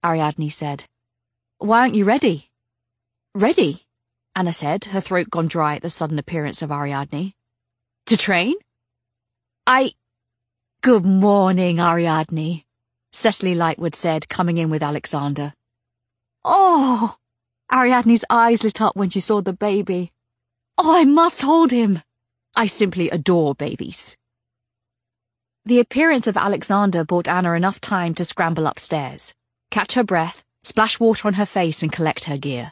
Ariadne said. Why aren't you ready? Ready? Anna said, her throat gone dry at the sudden appearance of Ariadne. To train? Good morning, Ariadne, Cecily Lightwood said, coming in with Alexander. Oh! Ariadne's eyes lit up when she saw the baby. Oh, I must hold him. I simply adore babies. The appearance of Alexander bought Anna enough time to scramble upstairs, catch her breath, splash water on her face and collect her gear.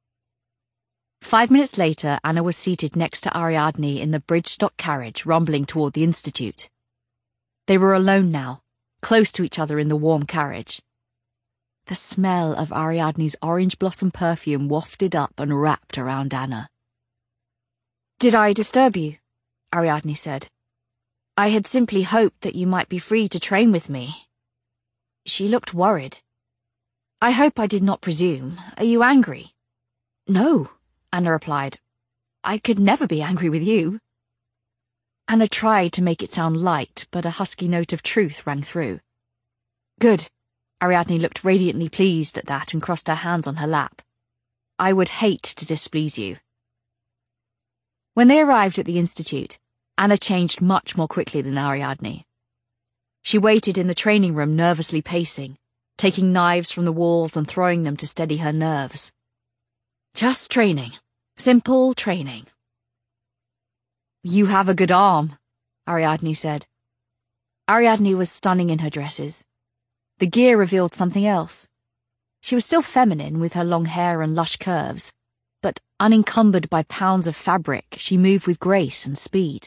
5 minutes later, Anna was seated next to Ariadne in the Bridgestock carriage rumbling toward the Institute. They were alone now, close to each other in the warm carriage. The smell of Ariadne's orange blossom perfume wafted up and wrapped around Anna. Did I disturb you? Ariadne said. I had simply hoped that you might be free to train with me. She looked worried. I hope I did not presume. Are you angry? No, Anna replied. I could never be angry with you. Anna tried to make it sound light, but a husky note of truth rang through. Good. Ariadne looked radiantly pleased at that and crossed her hands on her lap. I would hate to displease you. When they arrived at the Institute, Anna changed much more quickly than Ariadne. She waited in the training room nervously pacing, taking knives from the walls and throwing them to steady her nerves. Just training. Simple training. You have a good arm, Ariadne said. Ariadne was stunning in her dresses. The gear revealed something else. She was still feminine with her long hair and lush curves, but unencumbered by pounds of fabric, she moved with grace and speed.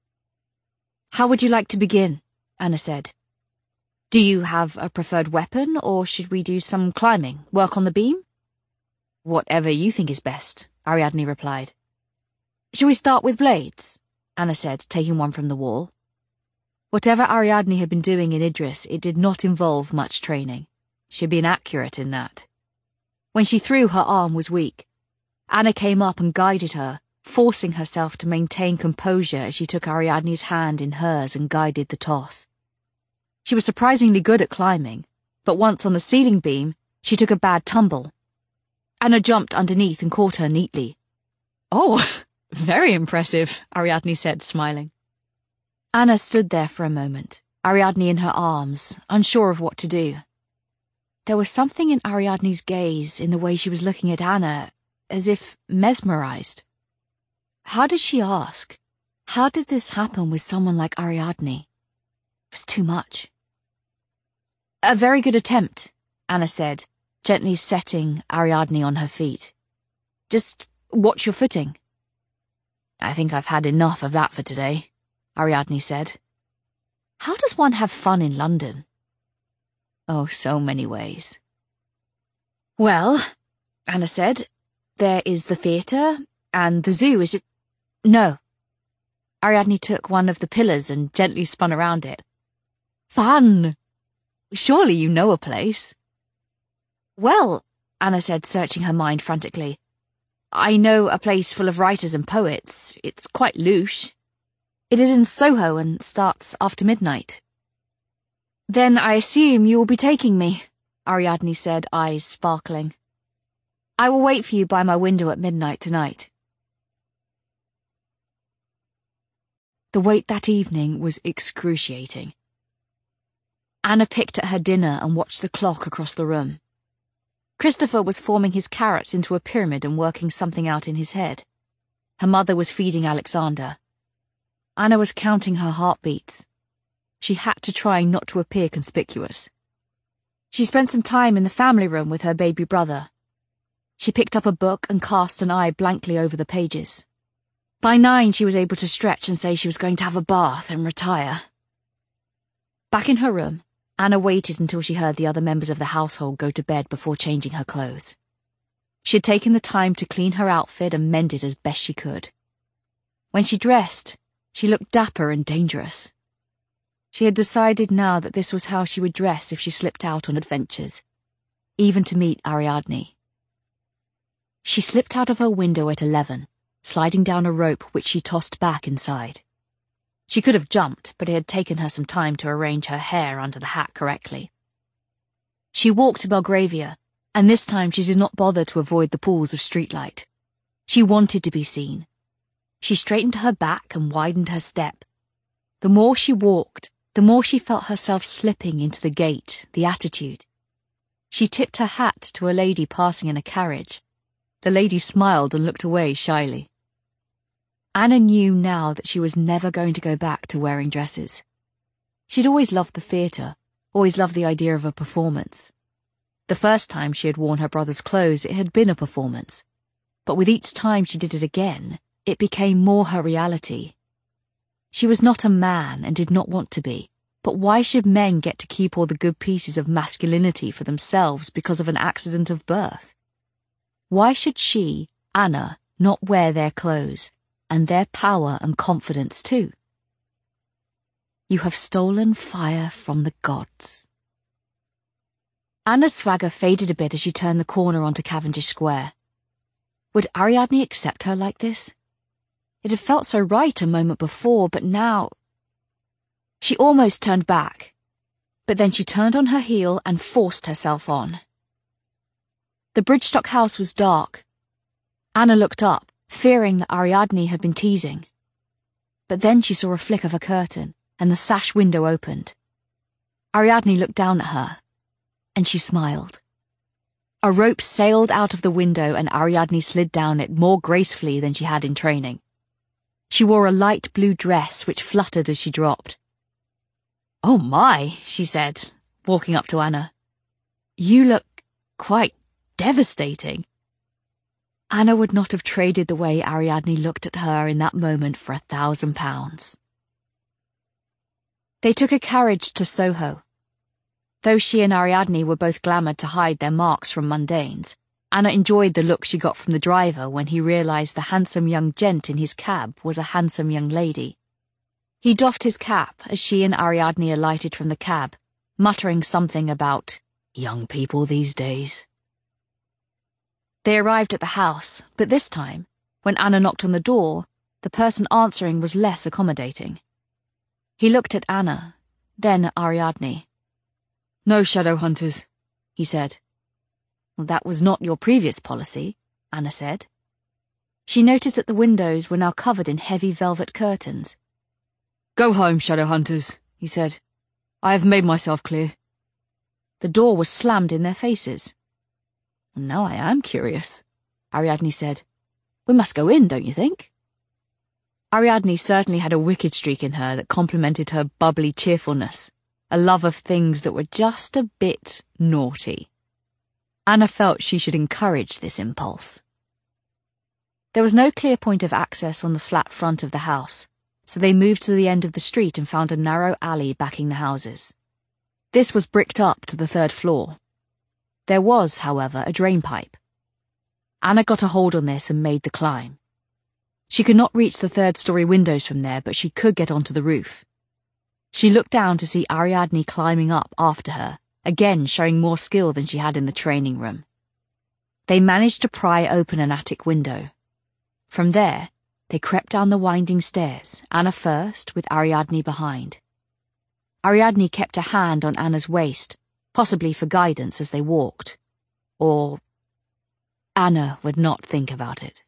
How would you like to begin? Anna said. Do you have a preferred weapon, or should we do some climbing, work on the beam? Whatever you think is best, Ariadne replied. Shall we start with blades? Anna said, taking one from the wall. Whatever Ariadne had been doing in Idris, it did not involve much training. She had been accurate in that. When she threw, her arm was weak. Anna came up and guided her, forcing herself to maintain composure as she took Ariadne's hand in hers and guided the toss. She was surprisingly good at climbing, but once on the ceiling beam, she took a bad tumble. Anna jumped underneath and caught her neatly. Oh, very impressive, Ariadne said, smiling. Anna stood there for a moment, Ariadne in her arms, unsure of what to do. There was something in Ariadne's gaze, in the way she was looking at Anna, as if mesmerized. How did she ask? How did this happen with someone like Ariadne? It was too much. A very good attempt, Anna said, gently setting Ariadne on her feet. Just watch your footing. I think I've had enough of that for today, Ariadne said. How does one have fun in London? Oh, so many ways. Well, Anna said, there is the theatre, and the zoo, is it? No. Ariadne took one of the pillars and gently spun around it. Fun! Surely you know a place. Well, Anna said, searching her mind frantically, I know a place full of writers and poets. It's quite louche. It is in Soho and starts after midnight. Then I assume you will be taking me, Ariadne said, eyes sparkling. I will wait for you by my window at midnight tonight. The wait that evening was excruciating. Anna picked at her dinner and watched the clock across the room. Christopher was forming his carrots into a pyramid and working something out in his head. Her mother was feeding Alexander. Anna was counting her heartbeats. She had to try not to appear conspicuous. She spent some time in the family room with her baby brother. She picked up a book and cast an eye blankly over the pages. By 9, she was able to stretch and say she was going to have a bath and retire. Back in her room, Anna waited until she heard the other members of the household go to bed before changing her clothes. She had taken the time to clean her outfit and mend it as best she could. When she dressed, she looked dapper and dangerous. She had decided now that this was how she would dress if she slipped out on adventures, even to meet Ariadne. She slipped out of her window at 11, sliding down a rope which she tossed back inside. She could have jumped, but it had taken her some time to arrange her hair under the hat correctly. She walked to Belgravia, and this time she did not bother to avoid the pools of streetlight. She wanted to be seen. She straightened her back and widened her step. The more she walked, the more she felt herself slipping into the gait, the attitude. She tipped her hat to a lady passing in a carriage. The lady smiled and looked away shyly. Anna knew now that she was never going to go back to wearing dresses. She'd always loved the theatre, always loved the idea of a performance. The first time she had worn her brother's clothes, it had been a performance. But with each time she did it again, it became more her reality. She was not a man and did not want to be, but why should men get to keep all the good pieces of masculinity for themselves because of an accident of birth? Why should she, Anna, not wear their clothes, and their power and confidence too? You have stolen fire from the gods. Anna's swagger faded a bit as she turned the corner onto Cavendish Square. Would Ariadne accept her like this? It had felt so right a moment before, but now... She almost turned back, but then she turned on her heel and forced herself on. The Bridgestock house was dark. Anna looked up, fearing that Ariadne had been teasing. But then she saw a flick of a curtain, and the sash window opened. Ariadne looked down at her, and she smiled. A rope sailed out of the window and Ariadne slid down it more gracefully than she had in training. She wore a light blue dress which fluttered as she dropped. "Oh my," she said, walking up to Anna. "You look quite devastating." Anna would not have traded the way Ariadne looked at her in that moment for £1,000. They took a carriage to Soho. Though she and Ariadne were both glamoured to hide their marks from mundanes, Anna enjoyed the look she got from the driver when he realised the handsome young gent in his cab was a handsome young lady. He doffed his cap as she and Ariadne alighted from the cab, muttering something about young people these days. They arrived at the house, but this time, when Anna knocked on the door, the person answering was less accommodating. He looked at Anna, then at Ariadne. "No shadow hunters," he said. "That was not your previous policy," Anna said. She noticed that the windows were now covered in heavy velvet curtains. "Go home, shadow hunters," he said. "I have made myself clear." The door was slammed in their faces. "Now I am curious," Ariadne said. "We must go in, don't you think?" Ariadne certainly had a wicked streak in her that complemented her bubbly cheerfulness, a love of things that were just a bit naughty. Anna felt she should encourage this impulse. There was no clear point of access on the flat front of the house, so they moved to the end of the street and found a narrow alley backing the houses. This was bricked up to the 3rd floor. There was, however, a drain pipe. Anna got a hold on this and made the climb. She could not reach the 3rd-story windows from there, but she could get onto the roof. She looked down to see Ariadne climbing up after her, again showing more skill than she had in the training room. They managed to pry open an attic window. From there, they crept down the winding stairs, Anna first, with Ariadne behind. Ariadne kept a hand on Anna's waist, possibly for guidance as they walked. Or Anna would not think about it.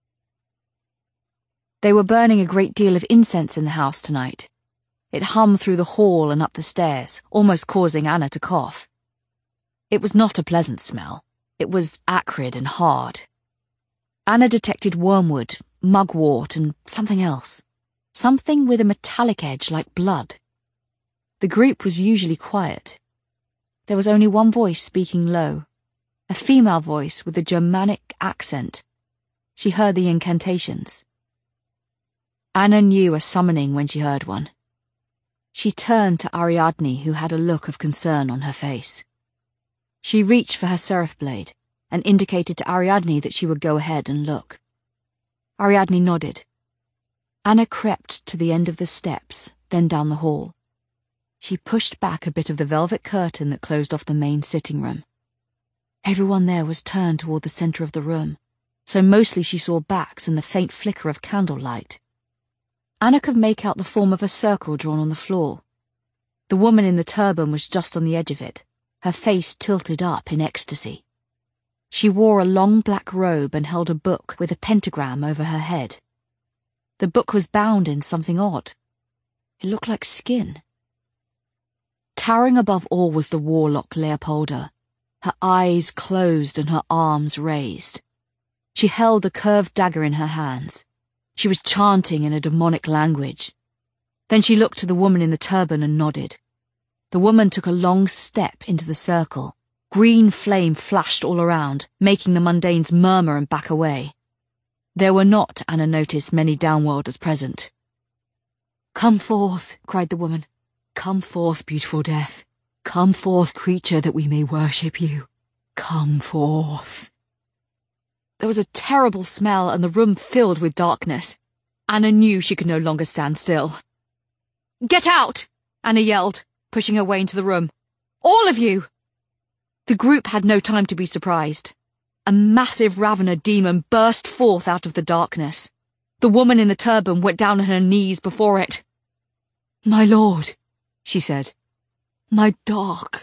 They were burning a great deal of incense in the house tonight. It hummed through the hall and up the stairs, almost causing Anna to cough. It was not a pleasant smell. It was acrid and hard. Anna detected wormwood, mugwort, and something else. Something with a metallic edge like blood. The group was usually quiet. There was only one voice speaking low, a female voice with a Germanic accent. She heard the incantations. Anna knew a summoning when she heard one. She turned to Ariadne, who had a look of concern on her face. She reached for her seraph blade and indicated to Ariadne that she would go ahead and look. Ariadne nodded. Anna crept to the end of the steps, then down the hall. She pushed back a bit of the velvet curtain that closed off the main sitting room. Everyone there was turned toward the center of the room, so mostly she saw backs and the faint flicker of candlelight. Anna could make out the form of a circle drawn on the floor. The woman in the turban was just on the edge of it, her face tilted up in ecstasy. She wore a long black robe and held a book with a pentagram over her head. The book was bound in something odd. It looked like skin. Towering above all was the warlock Leopolda, her eyes closed and her arms raised. She held a curved dagger in her hands. She was chanting in a demonic language. Then she looked to the woman in the turban and nodded. The woman took a long step into the circle. Green flame flashed all around, making the mundanes murmur and back away. There were not, Anna noticed, many downworlders present. "Come forth," cried the woman. "Come forth, beautiful death. Come forth, creature, that we may worship you. Come forth." There was a terrible smell and the room filled with darkness. Anna knew she could no longer stand still. "Get out!" Anna yelled, pushing her way into the room. "All of you!" The group had no time to be surprised. A massive Ravener demon burst forth out of the darkness. The woman in the turban went down on her knees before it. "My lord," she said. "My dog."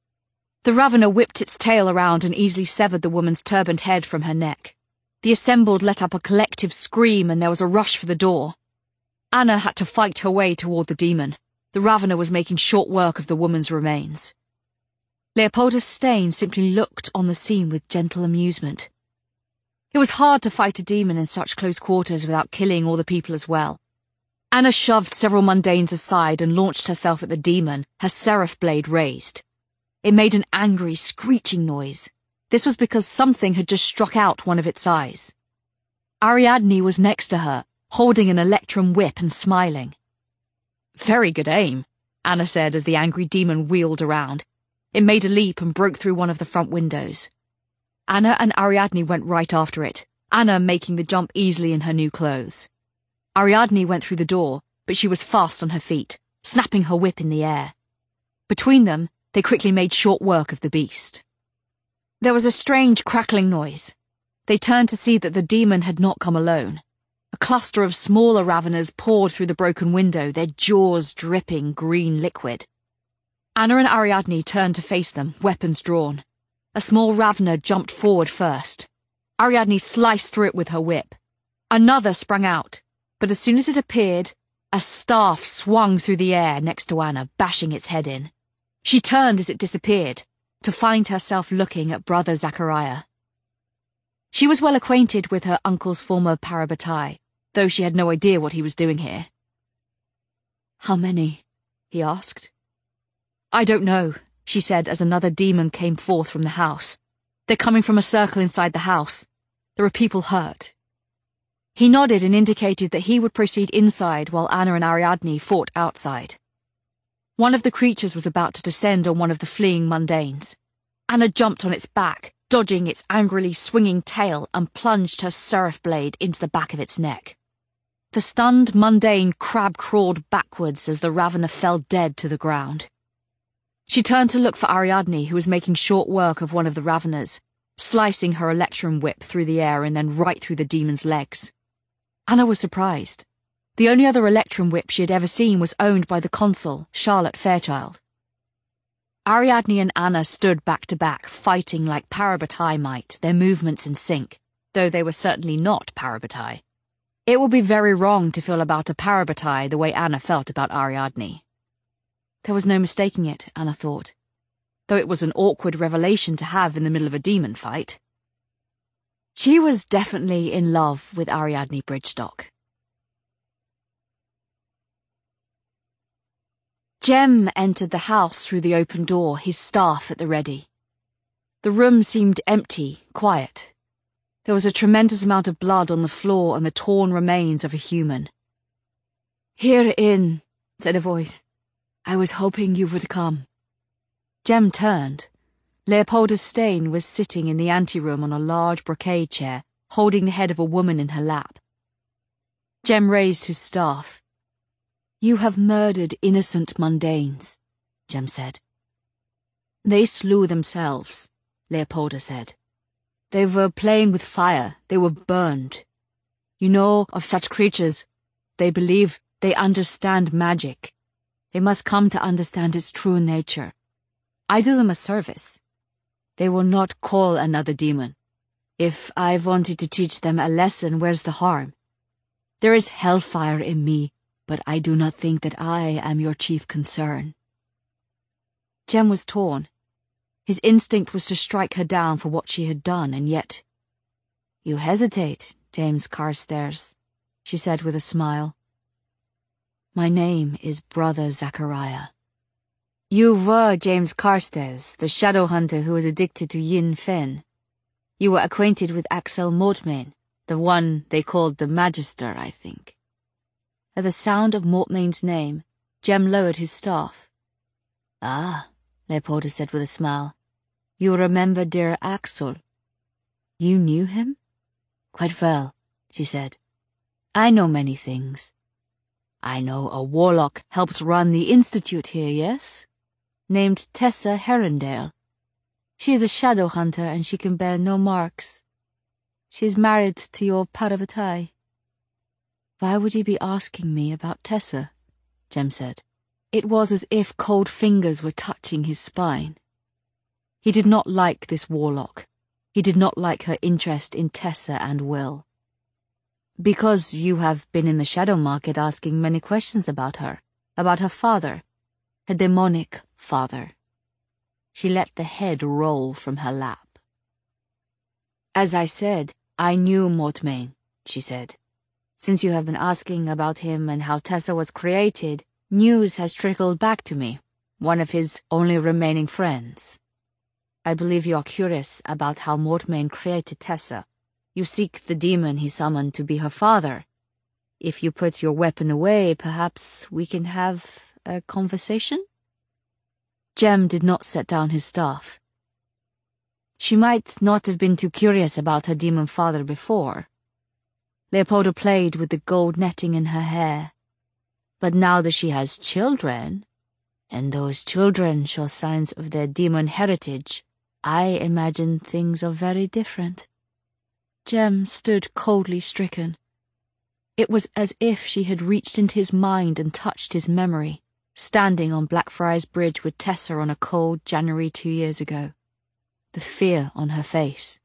The Ravener whipped its tail around and easily severed the woman's turbaned head from her neck. The assembled let up a collective scream and there was a rush for the door. Anna had to fight her way toward the demon. The Ravener was making short work of the woman's remains. Leopolda Stain simply looked on the scene with gentle amusement. It was hard to fight a demon in such close quarters without killing all the people as well. Anna shoved several mundanes aside and launched herself at the demon, her seraph blade raised. It made an angry, screeching noise. This was because something had just struck out one of its eyes. Ariadne was next to her, holding an electrum whip and smiling. "Very good aim," Anna said as the angry demon wheeled around. It made a leap and broke through one of the front windows. Anna and Ariadne went right after it, Anna making the jump easily in her new clothes. Ariadne went through the door, but she was fast on her feet, snapping her whip in the air. Between them, they quickly made short work of the beast. There was a strange crackling noise. They turned to see that the demon had not come alone. A cluster of smaller Raveners poured through the broken window, their jaws dripping green liquid. Anna and Ariadne turned to face them, weapons drawn. A small Ravener jumped forward first. Ariadne sliced through it with her whip. Another sprang out, but as soon as it appeared, a staff swung through the air next to Anna, bashing its head in. She turned as it disappeared, to find herself looking at Brother Zachariah. She was well acquainted with her uncle's former parabatai, though she had no idea what he was doing here. "How many?" he asked. "I don't know," she said as another demon came forth from the house. "They're coming from a circle inside the house. There are people hurt." He nodded and indicated that he would proceed inside while Anna and Ariadne fought outside. One of the creatures was about to descend on one of the fleeing mundanes. Anna jumped on its back, dodging its angrily swinging tail, and plunged her seraph blade into the back of its neck. The stunned mundane crab-crawled backwards as the Ravener fell dead to the ground. She turned to look for Ariadne, who was making short work of one of the Raveners, slicing her electrum whip through the air and then right through the demon's legs. Anna was surprised. The only other electrum whip she had ever seen was owned by the consul, Charlotte Fairchild. Ariadne and Anna stood back to back, fighting like parabatai might, their movements in sync, though they were certainly not parabatai. It would be very wrong to feel about a parabatai the way Anna felt about Ariadne. There was no mistaking it, Anna thought, though it was an awkward revelation to have in the middle of a demon fight. She was definitely in love with Ariadne Bridgestock. Jem entered the house through the open door, his staff at the ready. The room seemed empty, quiet. There was a tremendous amount of blood on the floor and the torn remains of a human. "Herein," said a voice. "I was hoping you would come." Jem turned. Leopolda Stain was sitting in the anteroom on a large brocade chair, holding the head of a woman in her lap. Jem raised his staff. "You have murdered innocent mundanes," Jem said. "They slew themselves," Leopolda said. "They were playing with fire. They were burned. You know of such creatures. They believe they understand magic. They must come to understand its true nature. I do them a service. They will not call another demon. If I wanted to teach them a lesson, where's the harm? There is hellfire in me, but I do not think that I am your chief concern. Jem was torn. His instinct was to strike her down for what she had done, and yet... "You hesitate, James Carstairs," she said with a smile. "My name is Brother Zachariah." "You were James Carstairs, the shadow hunter who was addicted to Yin Fen. You were acquainted with Axel Mortmain, the one they called the Magister, I think." At the sound of Mortmain's name, Jem lowered his staff. "Ah," Leopolda said with a smile. "You remember dear Axel." "You knew him?" "Quite well," she said. "I know many things. I know a warlock helps run the institute here, yes? Named Tessa Herondale. She is a shadow hunter and she can bear no marks. She is married to your Paravatai." "Why would you be asking me about Tessa?" Jem said. It was as if cold fingers were touching his spine. He did not like this warlock. He did not like her interest in Tessa and Will. "Because you have been in the shadow market asking many questions about her father, her demonic father." She let the head roll from her lap. "As I said, I knew Mortmain," she said. "Since you have been asking about him and how Tessa was created, news has trickled back to me, one of his only remaining friends. I believe you are curious about how Mortmain created Tessa. You seek the demon he summoned to be her father. If you put your weapon away, perhaps we can have a conversation?" Jem did not set down his staff. She might not have been too curious about her demon father before. Leopolda played with the gold netting in her hair. But now that she has children, and those children show signs of their demon heritage, I imagine things are very different. Jem stood coldly stricken. It was as if she had reached into his mind and touched his memory, standing on Blackfriars Bridge with Tessa on a cold January 2 years ago. The fear on her face.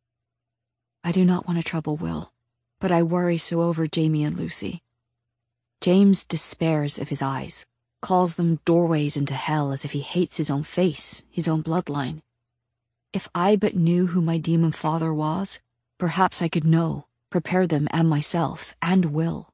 "I do not want to trouble Will, but I worry so over Jamie and Lucy." James despairs of his eyes, calls them doorways into hell as if he hates his own face, his own bloodline. If I but knew who my demon father was, perhaps I could know, prepare them and myself, and Will.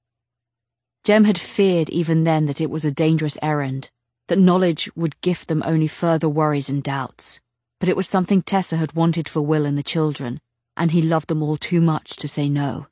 Jem had feared even then that it was a dangerous errand, that knowledge would gift them only further worries and doubts, but it was something Tessa had wanted for Will and the children, and he loved them all too much to say no.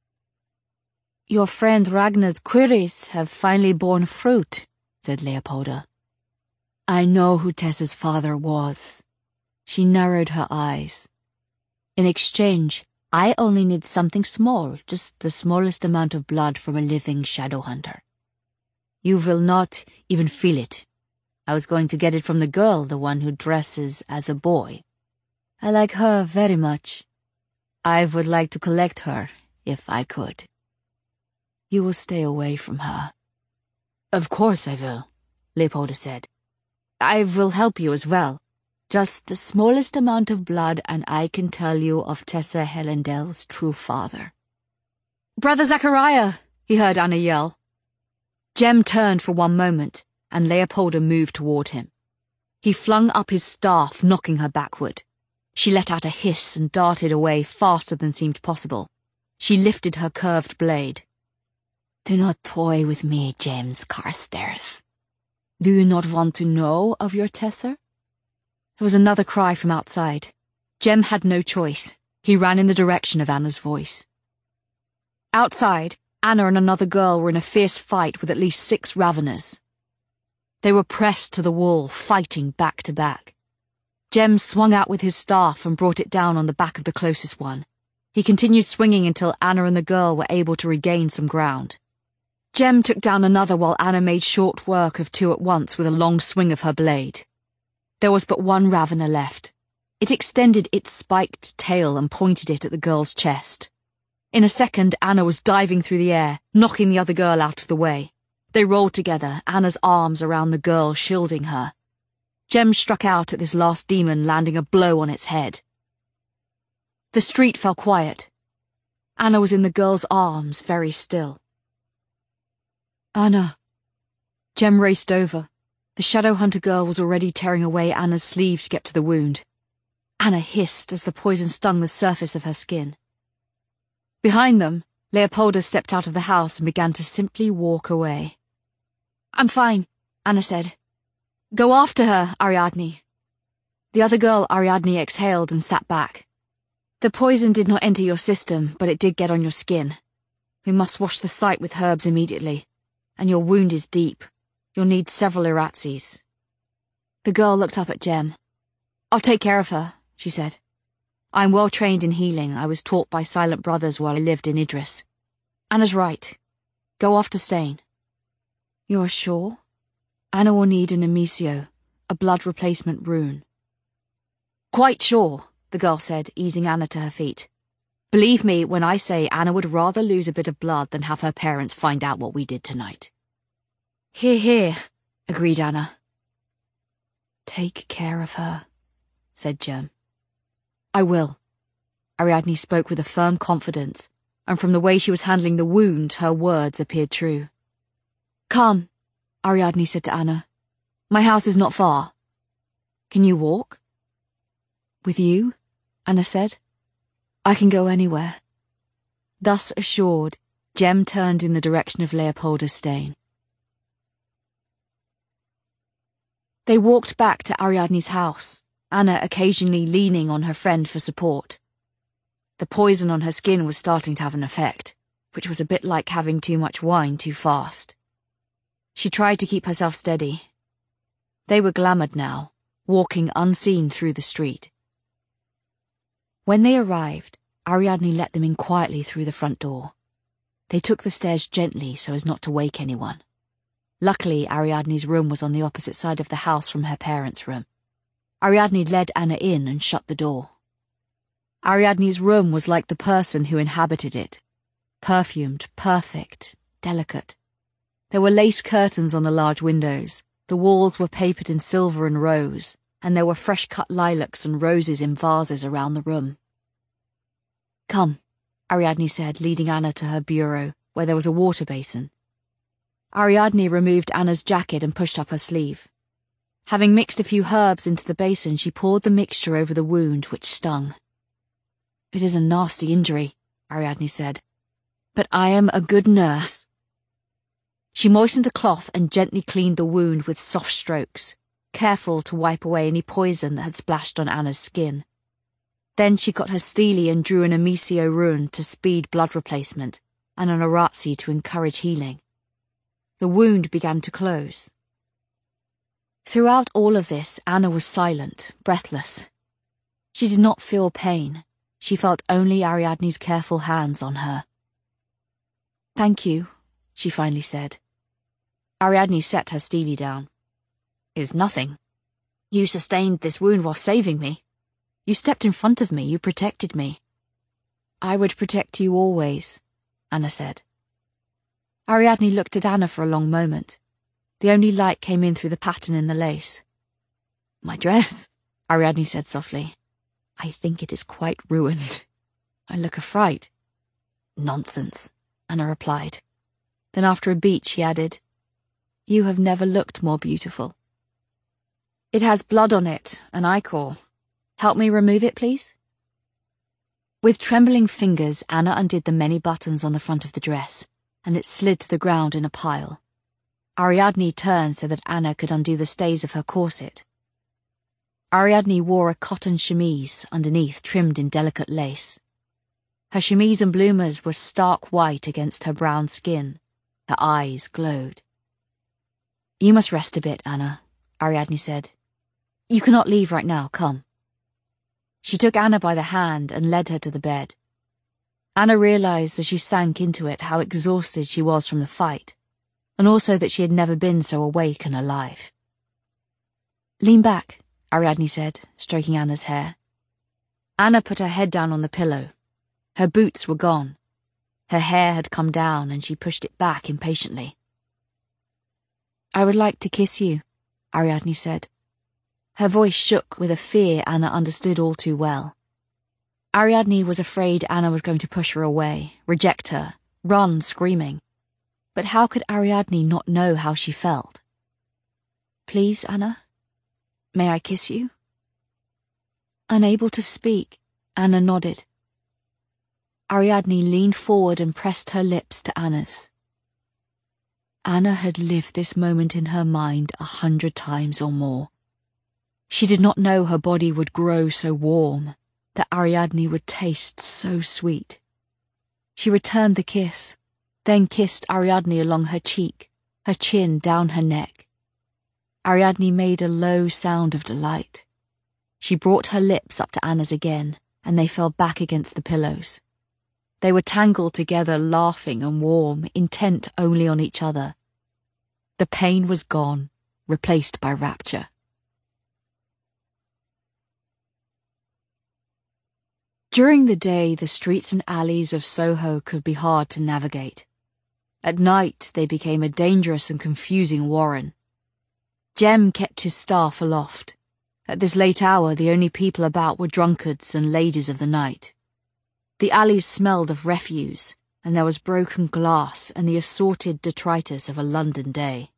"Your friend Ragnar's queries have finally borne fruit," said Leopolda. "I know who Tessa's father was." She narrowed her eyes. "In exchange, I only need something small, just the smallest amount of blood from a living shadow hunter. You will not even feel it. I was going to get it from the girl, the one who dresses as a boy. I like her very much. I would like to collect her, if I could." "You will stay away from her." "Of course I will," Leopolda said. "I will help you as well. Just the smallest amount of blood and I can tell you of Tessa Herondale's true father." "Brother Zachariah!" he heard Anna yell. Jem turned for one moment, and Leopolda moved toward him. He flung up his staff, knocking her backward. She let out a hiss and darted away faster than seemed possible. She lifted her curved blade. "Do not toy with me, James Carstairs. Do you not want to know of your Tessa?" There was another cry from outside. Jem had no choice. He ran in the direction of Anna's voice. Outside, Anna and another girl were in a fierce fight with at least 6 raveners. They were pressed to the wall, fighting back to back. Jem swung out with his staff and brought it down on the back of the closest one. He continued swinging until Anna and the girl were able to regain some ground. Jem took down another while Anna made short work of 2 at once with a long swing of her blade. There was but one ravener left. It extended its spiked tail and pointed it at the girl's chest. In a second, Anna was diving through the air, knocking the other girl out of the way. They rolled together, Anna's arms around the girl, shielding her. Jem struck out at this last demon, landing a blow on its head. The street fell quiet. Anna was in the girl's arms, very still. Anna. Jem raced over. The shadow hunter girl was already tearing away Anna's sleeve to get to the wound. Anna hissed as the poison stung the surface of her skin. Behind them, Leopolda stepped out of the house and began to simply walk away. I'm fine, Anna said. Go after her, Ariadne. The other girl, Ariadne, exhaled and sat back. The poison did not enter your system, but it did get on your skin. We must wash the site with herbs immediately. And your wound is deep. You'll need several Irazzis. The girl looked up at Jem. I'll take care of her, she said. I'm well trained in healing. I was taught by Silent Brothers while I lived in Idris. Anna's right. Go after Stain. You're sure? Anna will need an Amicio, a blood replacement rune. Quite sure, the girl said, easing Anna to her feet. Believe me when I say Anna would rather lose a bit of blood than have her parents find out what we did tonight. Hear, hear, agreed Anna. Take care of her, said Jem. I will. Ariadne spoke with a firm confidence, and from the way she was handling the wound, her words appeared true. Come, Ariadne said to Anna. My house is not far. Can you walk? With you? Anna said. I can go anywhere. Thus assured, Jem turned in the direction of Leopolda Stain. They walked back to Ariadne's house, Anna occasionally leaning on her friend for support. The poison on her skin was starting to have an effect, which was a bit like having too much wine too fast. She tried to keep herself steady. They were glamoured now, walking unseen through the street. When they arrived, Ariadne let them in quietly through the front door. They took the stairs gently so as not to wake anyone. Luckily, Ariadne's room was on the opposite side of the house from her parents' room. Ariadne led Anna in and shut the door. Ariadne's room was like the person who inhabited it. Perfumed, perfect, delicate. There were lace curtains on the large windows, the walls were papered in silver and rose, and there were fresh-cut lilacs and roses in vases around the room. Come, Ariadne said, leading Anna to her bureau, where there was a water basin. Ariadne removed Anna's jacket and pushed up her sleeve. Having mixed a few herbs into the basin, she poured the mixture over the wound, which stung. It is a nasty injury, Ariadne said, but I am a good nurse. She moistened a cloth and gently cleaned the wound with soft strokes, careful to wipe away any poison that had splashed on Anna's skin. Then she got her stele and drew an Amicio rune to speed blood replacement and an Arazzi to encourage healing. The wound began to close. Throughout all of this, Anna was silent, breathless. She did not feel pain. She felt only Ariadne's careful hands on her. Thank you, she finally said. Ariadne set her stele down. It is nothing. You sustained this wound while saving me. You stepped in front of me, you protected me. I would protect you always, Anna said. Ariadne looked at Anna for a long moment. The only light came in through the pattern in the lace. My dress, Ariadne said softly. I think it is quite ruined. I look a fright. Nonsense, Anna replied. Then after a beat she added, You have never looked more beautiful. It has blood on it, an ichor. Help me remove it, please? With trembling fingers, Anna undid the many buttons on the front of the dress, and it slid to the ground in a pile. Ariadne turned so that Anna could undo the stays of her corset. Ariadne wore a cotton chemise underneath trimmed in delicate lace. Her chemise and bloomers were stark white against her brown skin. Her eyes glowed. You must rest a bit, Anna, Ariadne said. You cannot leave right now, come. She took Anna by the hand and led her to the bed. Anna realized as she sank into it how exhausted she was from the fight, and also that she had never been so awake and alive. Lean back, Ariadne said, stroking Anna's hair. Anna put her head down on the pillow. Her boots were gone. Her hair had come down and she pushed it back impatiently. I would like to kiss you, Ariadne said. Her voice shook with a fear Anna understood all too well. Ariadne was afraid Anna was going to push her away, reject her, run screaming. But how could Ariadne not know how she felt? "Please, Anna? May I kiss you?" Unable to speak, Anna nodded. Ariadne leaned forward and pressed her lips to Anna's. Anna had lived this moment in her mind 100 times or more. She did not know her body would grow so warm, that Ariadne would taste so sweet. She returned the kiss, then kissed Ariadne along her cheek, her chin down her neck. Ariadne made a low sound of delight. She brought her lips up to Anna's again, and they fell back against the pillows. They were tangled together, laughing and warm, intent only on each other. The pain was gone, replaced by rapture. During the day, the streets and alleys of Soho could be hard to navigate. At night, they became a dangerous and confusing warren. Jem kept his staff aloft. At this late hour, the only people about were drunkards and ladies of the night. The alleys smelled of refuse, and there was broken glass and the assorted detritus of a London day.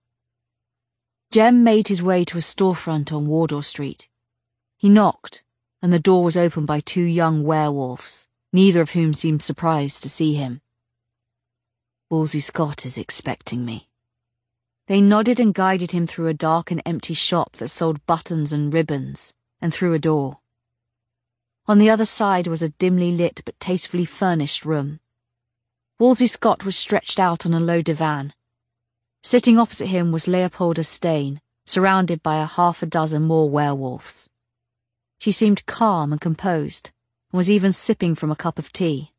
Jem made his way to a storefront on Wardour Street. He knocked, and the door was opened by 2 young werewolves, neither of whom seemed surprised to see him. "Wolsey Scott is expecting me." They nodded and guided him through a dark and empty shop that sold buttons and ribbons, and through a door. On the other side was a dimly lit but tastefully furnished room. Wolsey Scott was stretched out on a low divan. Sitting opposite him was Leopolda Stane, surrounded by 6 more werewolves. She seemed calm and composed, and was even sipping from a cup of tea.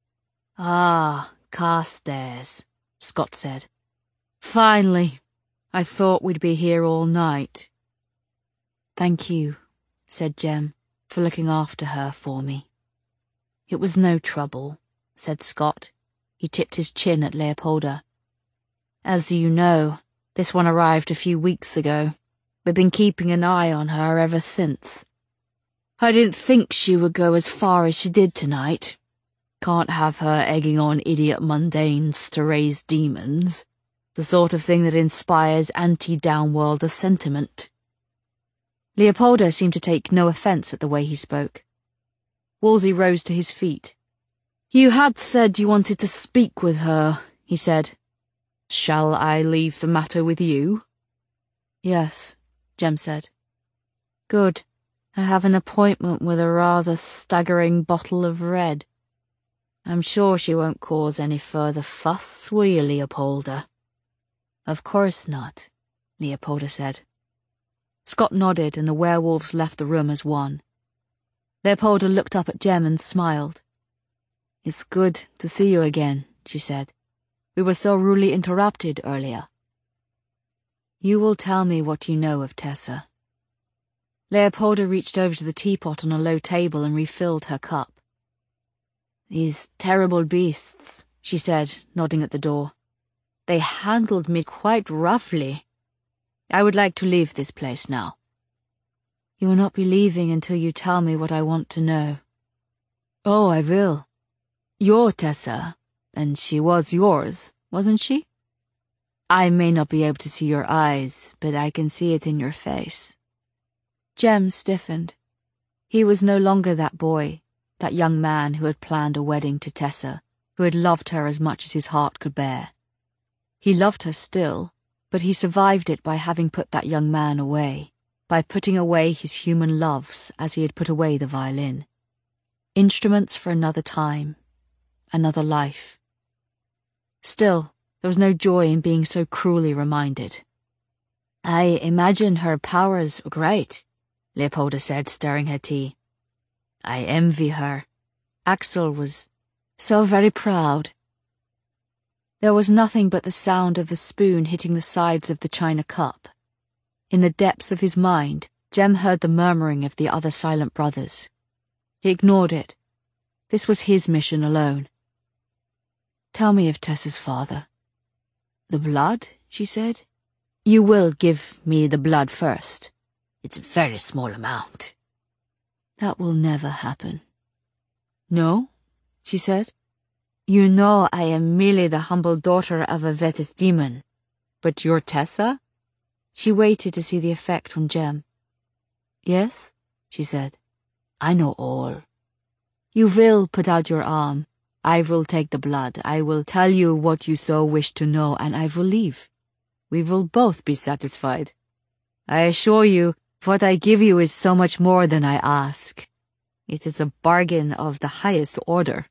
"Ah, Carstairs," Scott said. "Finally. I thought we'd be here all night." "Thank you," said Jem, "for looking after her for me." "It was no trouble," said Scott. He tipped his chin at Leopolda. "As you know, this one arrived a few weeks ago. We've been keeping an eye on her ever since. I didn't think she would go as far as she did tonight. Can't have her egging on idiot mundanes to raise demons. The sort of thing that inspires anti-downworlder sentiment." Leopolda seemed to take no offence at the way he spoke. Wolsey rose to his feet. "You had said you wanted to speak with her," he said. "Shall I leave the matter with you?" "Yes," Jem said. "Good. I have an appointment with a rather staggering bottle of red. I'm sure she won't cause any further fuss, will you, Leopolda?" "Of course not," Leopolda said. Scott nodded, and the werewolves left the room as one. Leopolda looked up at Jem and smiled. "It's good to see you again," she said. "We were so rudely interrupted earlier." "You will tell me what you know of Tessa." Leopolda reached over to the teapot on a low table and refilled her cup. "These terrible beasts," she said, nodding at the door. "They handled me quite roughly. I would like to leave this place now." "You will not be leaving until you tell me what I want to know." "Oh, I will. You're Tessa, and she was yours, wasn't she? I may not be able to see your eyes, but I can see it in your face." Jem stiffened. He was no longer that boy, that young man who had planned a wedding to Tessa, who had loved her as much as his heart could bear. He loved her still, but he survived it by having put that young man away, by putting away his human loves as he had put away the violin. Instruments for another time, another life. Still, there was no joy in being so cruelly reminded. "I imagine her powers were great," Leopolda said, stirring her tea. "I envy her. Axel was so very proud." There was nothing but the sound of the spoon hitting the sides of the china cup. In the depths of his mind, Jem heard the murmuring of the other silent brothers. He ignored it. This was his mission alone. "Tell me of Tessa's father." "The blood?" she said. "You will give me the blood first. It's a very small amount. That will never happen. No, she said. You know I am merely the humble daughter of a Vetus demon. But you're Tessa? She waited to see the effect on Jem. Yes, she said. I know all. You will put out your arm. I will take the blood. I will tell you what you so wish to know, and I will leave. We will both be satisfied. I assure you, what I give you is so much more than I ask. It is a bargain of the highest order.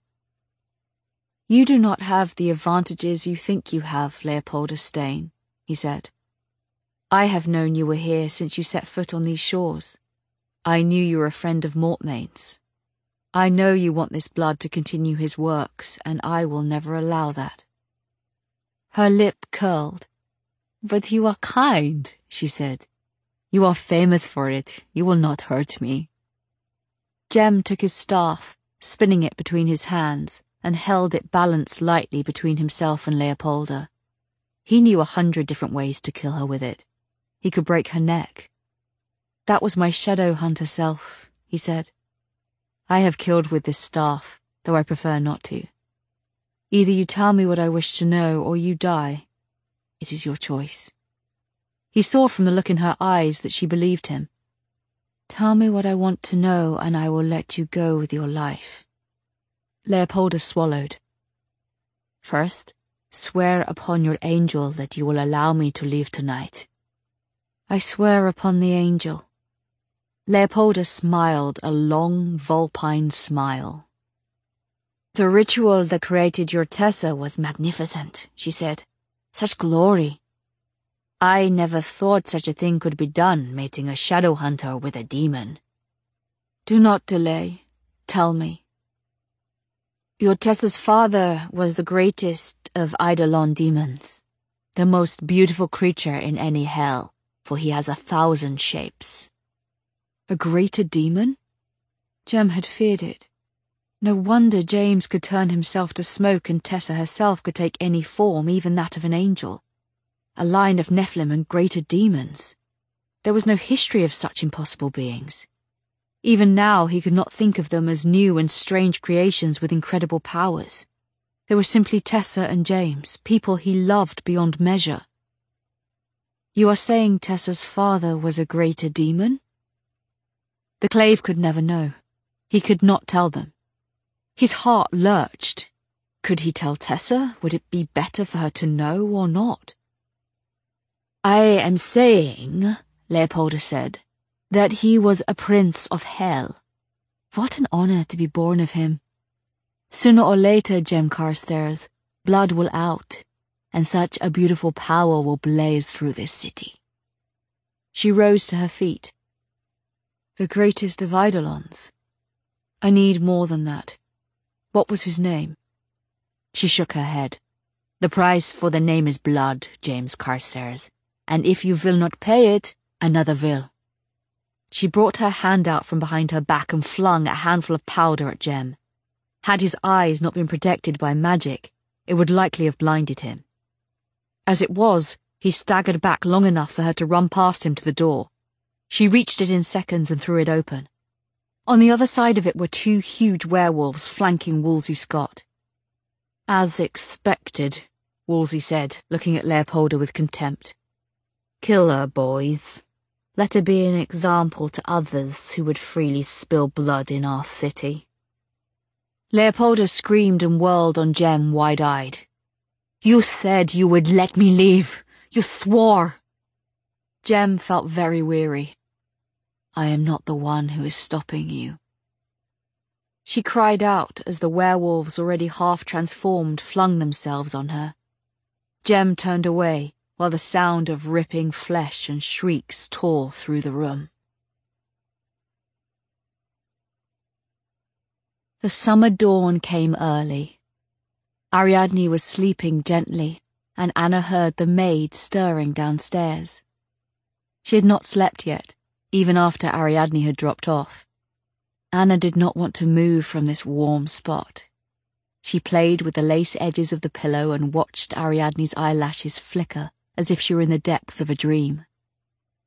You do not have the advantages you think you have, Leopolda Stane, he said. I have known you were here since you set foot on these shores. I knew you were a friend of Mortmain's. I know you want this blood to continue his works, and I will never allow that. Her lip curled. But you are kind, she said. You are famous for it. You will not hurt me. Jem took his staff, spinning it between his hands, and held it balanced lightly between himself and Leopolda. He knew 100 different ways to kill her with it. He could break her neck. That was my shadow hunter self, he said. I have killed with this staff, though I prefer not to. Either you tell me what I wish to know, or you die. It is your choice. He saw from the look in her eyes that she believed him. Tell me what I want to know, and I will let you go with your life. Leopolda swallowed. First, swear upon your angel that you will allow me to leave tonight. I swear upon the angel. Leopolda smiled a long, vulpine smile. The ritual that created your Tessa was magnificent, she said. Such glory. I never thought such a thing could be done, mating a shadow hunter with a demon. Do not delay. Tell me. Your Tessa's father was the greatest of Eidolon demons, the most beautiful creature in any hell, for he has 1,000 shapes. A greater demon? Jem had feared it. No wonder James could turn himself to smoke and Tessa herself could take any form, even that of an angel. A line of Nephilim and greater demons. There was no history of such impossible beings. Even now he could not think of them as new and strange creations with incredible powers. They were simply Tessa and James, people he loved beyond measure. You are saying Tessa's father was a greater demon? The Clave could never know. He could not tell them. His heart lurched. Could he tell Tessa? Would it be better for her to know or not? I am saying, Leopolda said, that he was a prince of hell. What an honor to be born of him. Sooner or later, Jem Carstairs, blood will out, and such a beautiful power will blaze through this city. She rose to her feet. The greatest of Eidolons. I need more than that. What was his name? She shook her head. The price for the name is blood, James Carstairs, and if you will not pay it, another will. She brought her hand out from behind her back and flung a handful of powder at Jem. Had his eyes not been protected by magic, it would likely have blinded him. As it was, he staggered back long enough for her to run past him to the door. She reached it in seconds and threw it open. On the other side of it were 2 huge werewolves flanking Wolsey Scott. As expected, Wolsey said, looking at Leopolda with contempt. Kill her, boys. Let her be an example to others who would freely spill blood in our city. Leopolda screamed and whirled on Jem wide-eyed. You said you would let me leave. You swore. Jem felt very weary. I am not the one who is stopping you. She cried out as the werewolves, already half transformed, flung themselves on her. Jem turned away, while the sound of ripping flesh and shrieks tore through the room. The summer dawn came early. Ariadne was sleeping gently, and Anna heard the maid stirring downstairs. She had not slept yet, even after Ariadne had dropped off. Anna did not want to move from this warm spot. She played with the lace edges of the pillow and watched Ariadne's eyelashes flicker as if she were in the depths of a dream.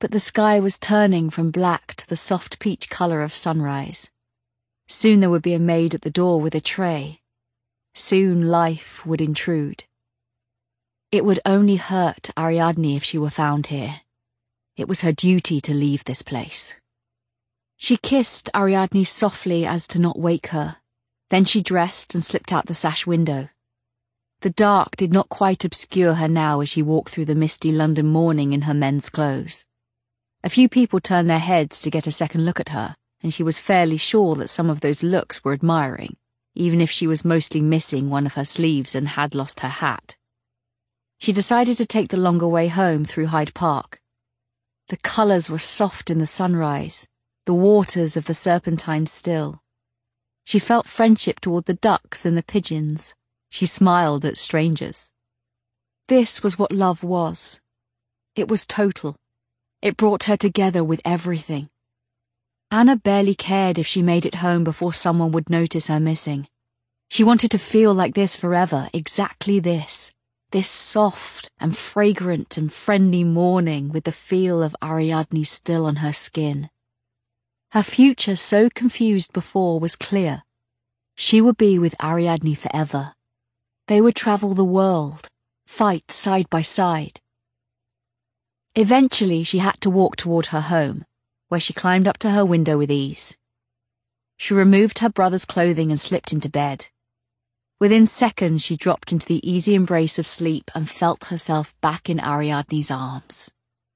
but the sky was turning from black to the soft peach colour of sunrise. Soon there would be a maid at the door with a tray. Soon life would intrude. It would only hurt Ariadne if she were found here. It was her duty to leave this place. She kissed Ariadne softly as to not wake her. Then she dressed and slipped out the sash window. The dark did not quite obscure her now as she walked through the misty London morning in her men's clothes. A few people turned their heads to get a second look at her, and she was fairly sure that some of those looks were admiring, even if she was mostly missing one of her sleeves and had lost her hat. She decided to take the longer way home through Hyde Park. The colours were soft in the sunrise, the waters of the Serpentine still. She felt friendship toward the ducks and the pigeons. She smiled at strangers. This was what love was. It was total. It brought her together with everything. Anna barely cared if she made it home before someone would notice her missing. She wanted to feel like this forever, exactly this soft and fragrant and friendly morning with the feel of Ariadne still on her skin. Her future, so confused before, was clear. She would be with Ariadne forever. They would travel the world, fight side by side. Eventually she had to walk toward her home, where she climbed up to her window with ease. She removed her brother's clothing and slipped into bed. Within seconds she dropped into the easy embrace of sleep and felt herself back in Ariadne's arms.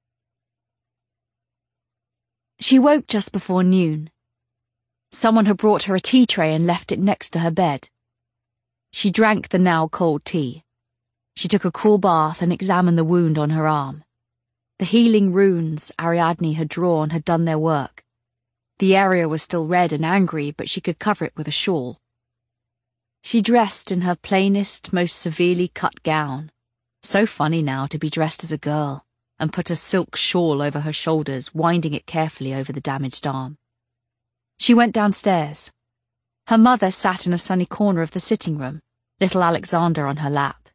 She woke just before noon. Someone had brought her a tea tray and left it next to her bed. She drank the now cold tea. She took a cool bath and examined the wound on her arm. The healing runes Ariadne had drawn had done their work. The area was still red and angry, but she could cover it with a shawl. She dressed in her plainest, most severely cut gown. So funny now to be dressed as a girl, and put a silk shawl over her shoulders, winding it carefully over the damaged arm. She went downstairs. Her mother sat in a sunny corner of the sitting room, little Alexander on her lap.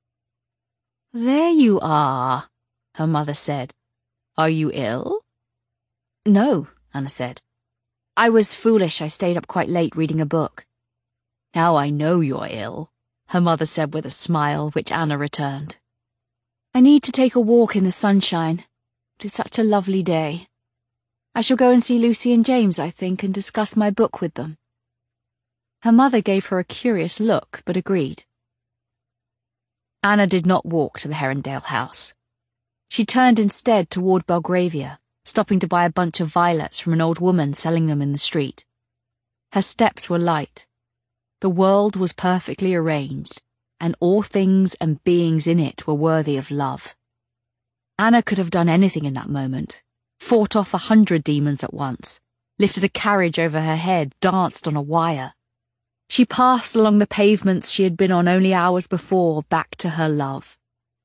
"There you are," her mother said. "Are you ill?" "No," Anna said. "I was foolish. I stayed up quite late reading a book." "Now I know you're ill," her mother said with a smile, which Anna returned. "I need to take a walk in the sunshine. It is such a lovely day. I shall go and see Lucy and James, I think, and discuss my book with them." Her mother gave her a curious look, but agreed. Anna did not walk to the Herondale house. She turned instead toward Belgravia, stopping to buy a bunch of violets from an old woman selling them in the street. Her steps were light. The world was perfectly arranged, and all things and beings in it were worthy of love. Anna could have done anything in that moment, fought off 100 demons at once, lifted a carriage over her head, danced on a wire. She passed along the pavements she had been on only hours before, back to her love.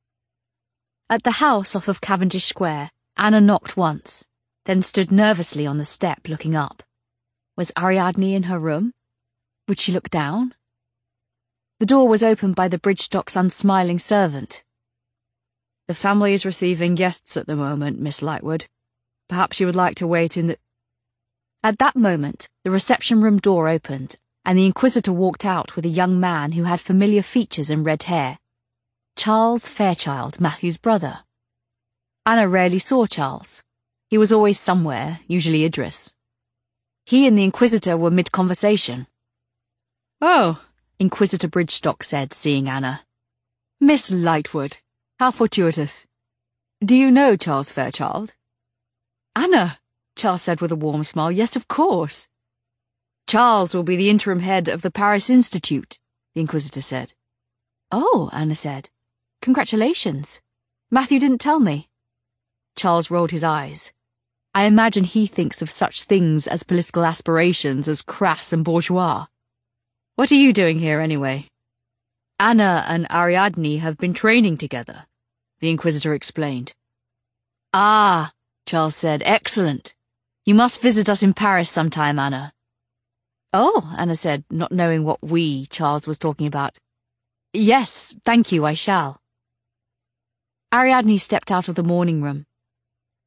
At the house off of Cavendish Square, Anna knocked once, then stood nervously on the step looking up. Was Ariadne in her room? Would she look down? The door was opened by the Bridgestock's unsmiling servant. "The family is receiving guests at the moment, Miss Lightwood. Perhaps you would like to wait in the—" At that moment, the reception room door opened, and the Inquisitor walked out with a young man who had familiar features and red hair. Charles Fairchild, Matthew's brother. Anna rarely saw Charles. He was always somewhere, usually Idris. He and the Inquisitor were mid-conversation. "Oh," Inquisitor Bridgestock said, seeing Anna. "Miss Lightwood, how fortuitous. Do you know Charles Fairchild?" "Anna," Charles said with a warm smile, "yes, of course." "Charles will be the interim head of the Paris Institute," the Inquisitor said. "Oh," Anna said. "Congratulations. Matthew didn't tell me." Charles rolled his eyes. "I imagine he thinks of such things as political aspirations as crass and bourgeois. What are you doing here, anyway?" "Anna and Ariadne have been training together," the Inquisitor explained. "Ah," Charles said, "excellent. You must visit us in Paris sometime, Anna." "Oh," Anna said, not knowing what "we" Charles was talking about. "Yes, thank you, I shall." Ariadne stepped out of the morning room.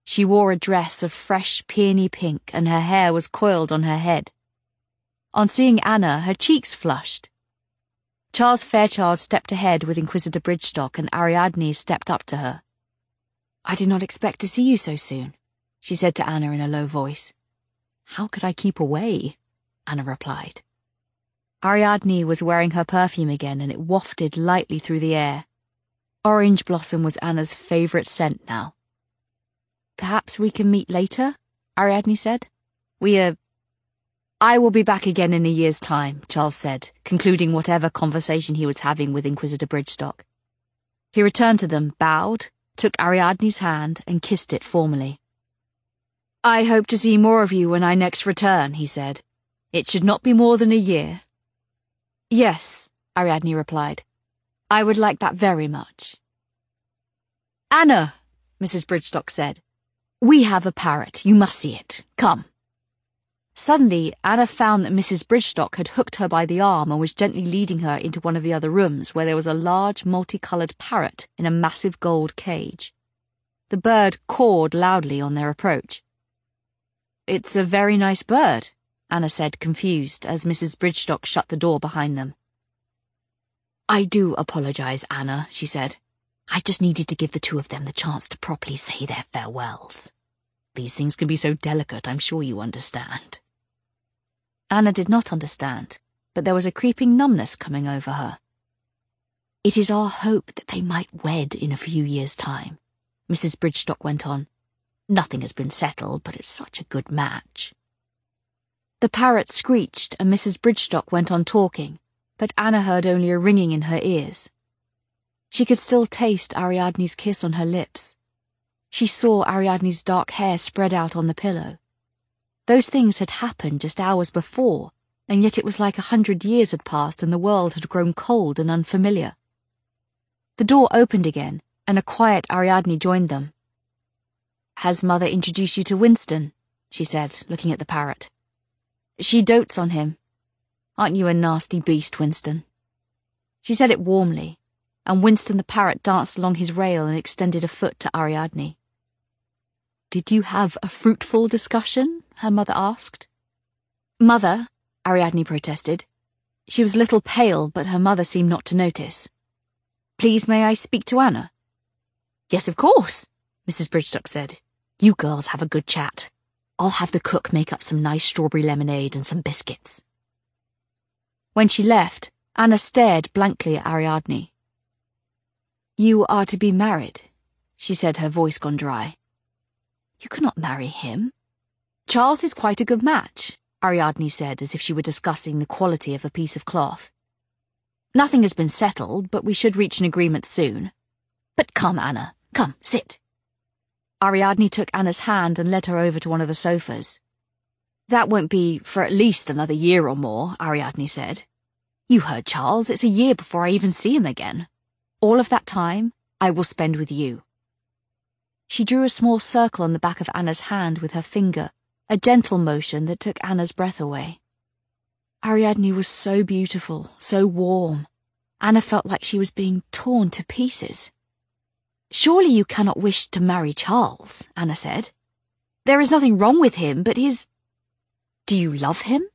She wore a dress of fresh peony pink and her hair was coiled on her head. On seeing Anna, her cheeks flushed. Charles Fairchild stepped ahead with Inquisitor Bridgestock and Ariadne stepped up to her. "I did not expect to see you so soon," she said to Anna in a low voice. "How could I keep away?" Anna replied. Ariadne was wearing her perfume again and it wafted lightly through the air. Orange blossom was Anna's favourite scent now. "Perhaps we can meet later," Ariadne said. "I will be back again in a year's time," Charles said, concluding whatever conversation he was having with Inquisitor Bridgestock. He returned to them, bowed, took Ariadne's hand and kissed it formally. "I hope to see more of you when I next return," he said. "It should not be more than a year." "Yes," Ariadne replied. "I would like that very much." "Anna," Mrs. Bridgestock said, "we have a parrot. You must see it. Come." Suddenly, Anna found that Mrs. Bridgestock had hooked her by the arm and was gently leading her into one of the other rooms where there was a large multicoloured parrot in a massive gold cage. The bird cawed loudly on their approach. "It's a very nice bird," Anna said, confused, as Mrs. Bridgestock shut the door behind them. "I do apologise, Anna," she said. "I just needed to give the two of them the chance to properly say their farewells. These things can be so delicate, I'm sure you understand." Anna did not understand, but there was a creeping numbness coming over her. "It is our hope that they might wed in a few years' time," Mrs. Bridgestock went on. "Nothing has been settled, but it's such a good match." The parrot screeched and Mrs. Bridgestock went on talking, but Anna heard only a ringing in her ears. She could still taste Ariadne's kiss on her lips. She saw Ariadne's dark hair spread out on the pillow. Those things had happened just hours before, and yet it was like 100 years had passed and the world had grown cold and unfamiliar. The door opened again, and a quiet Ariadne joined them. "Has Mother introduced you to Winston?" she said, looking at the parrot. "She dotes on him. Aren't you a nasty beast, Winston?" She said it warmly, and Winston the parrot danced along his rail and extended a foot to Ariadne. "Did you have a fruitful discussion?" her mother asked. "Mother," Ariadne protested. She was a little pale, but her mother seemed not to notice. "Please, may I speak to Anna?" "Yes, of course," Mrs. Bridgestock said. "You girls have a good chat. I'll have the cook make up some nice strawberry lemonade and some biscuits." When she left, Anna stared blankly at Ariadne. "You are to be married," she said, her voice gone dry. "You cannot marry him." "Charles is quite a good match," Ariadne said, as if she were discussing the quality of a piece of cloth. "Nothing has been settled, but we should reach an agreement soon. But come, Anna, come, sit." Ariadne took Anna's hand and led her over to one of the sofas. "That won't be for at least another year or more," Ariadne said. "You heard Charles, it's a year before I even see him again. All of that time, I will spend with you." She drew a small circle on the back of Anna's hand with her finger, a gentle motion that took Anna's breath away. Ariadne was so beautiful, so warm. Anna felt like she was being torn to pieces. "Surely you cannot wish to marry Charles," Anna said. "There is nothing wrong with him, but his—" "Do you love him?"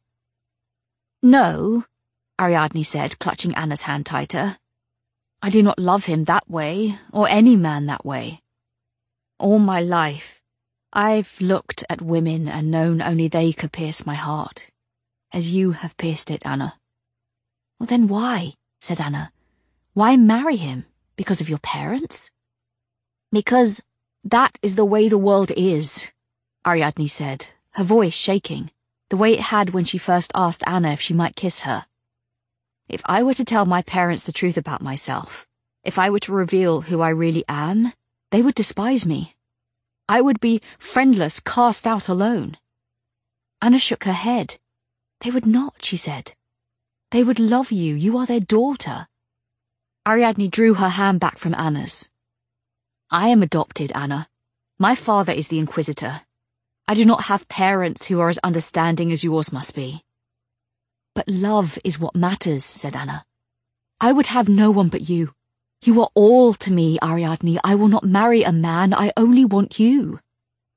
"No," Ariadne said, clutching Anna's hand tighter. "I do not love him that way, or any man that way. All my life, I've looked at women and known only they could pierce my heart, as you have pierced it, Anna." "Well, then why?" said Anna. "Why marry him? Because of your parents?" "Because that is the way the world is," Ariadne said, her voice shaking, the way it had when she first asked Anna if she might kiss her. "If I were to tell my parents the truth about myself, if I were to reveal who I really am, they would despise me. I would be friendless, cast out alone." Anna shook her head. "They would not," she said. "They would love you. You are their daughter." Ariadne drew her hand back from Anna's. "I am adopted, Anna. My father is the Inquisitor. I do not have parents who are as understanding as yours must be." "But love is what matters," said Anna. "I would have no one but you. You are all to me, Ariadne. I will not marry a man. I only want you."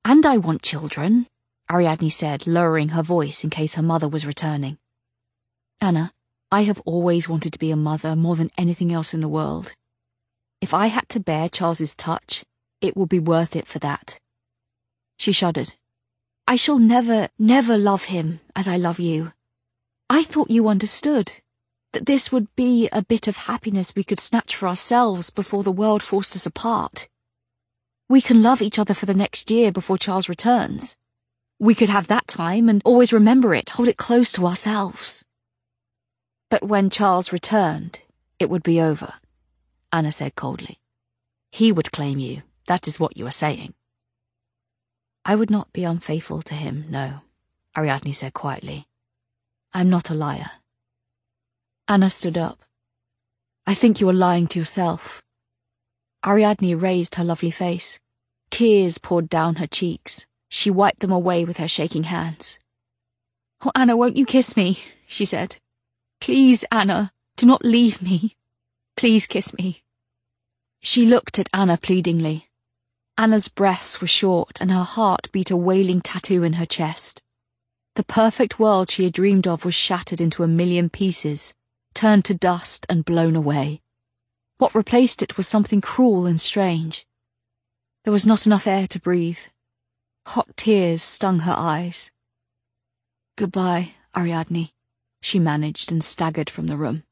And I want children, Ariadne said, lowering her voice in case her mother was returning. Anna, I have always wanted to be a mother more than anything else in the world. If I had to bear Charles's touch, it would be worth it for that. She shuddered. I shall never, never love him as I love you. I thought you understood, that this would be a bit of happiness we could snatch for ourselves before the world forced us apart. We can love each other for the next year before Charles returns. We could have that time and always remember it, hold it close to ourselves. But when Charles returned, it would be over, Anna said coldly. He would claim you, that is what you are saying. I would not be unfaithful to him, no, Ariadne said quietly. I'm not a liar. Anna stood up. I think you are lying to yourself. Ariadne raised her lovely face. Tears poured down her cheeks. She wiped them away with her shaking hands. Oh, Anna, won't you kiss me? She said. Please, Anna, do not leave me. Please kiss me. She looked at Anna pleadingly. Anna's breaths were short and her heart beat a wailing tattoo in her chest. The perfect world she had dreamed of was shattered into a million pieces, turned to dust and blown away. What replaced it was something cruel and strange. There was not enough air to breathe. Hot tears stung her eyes. Goodbye, Ariadne, she managed and staggered from the room.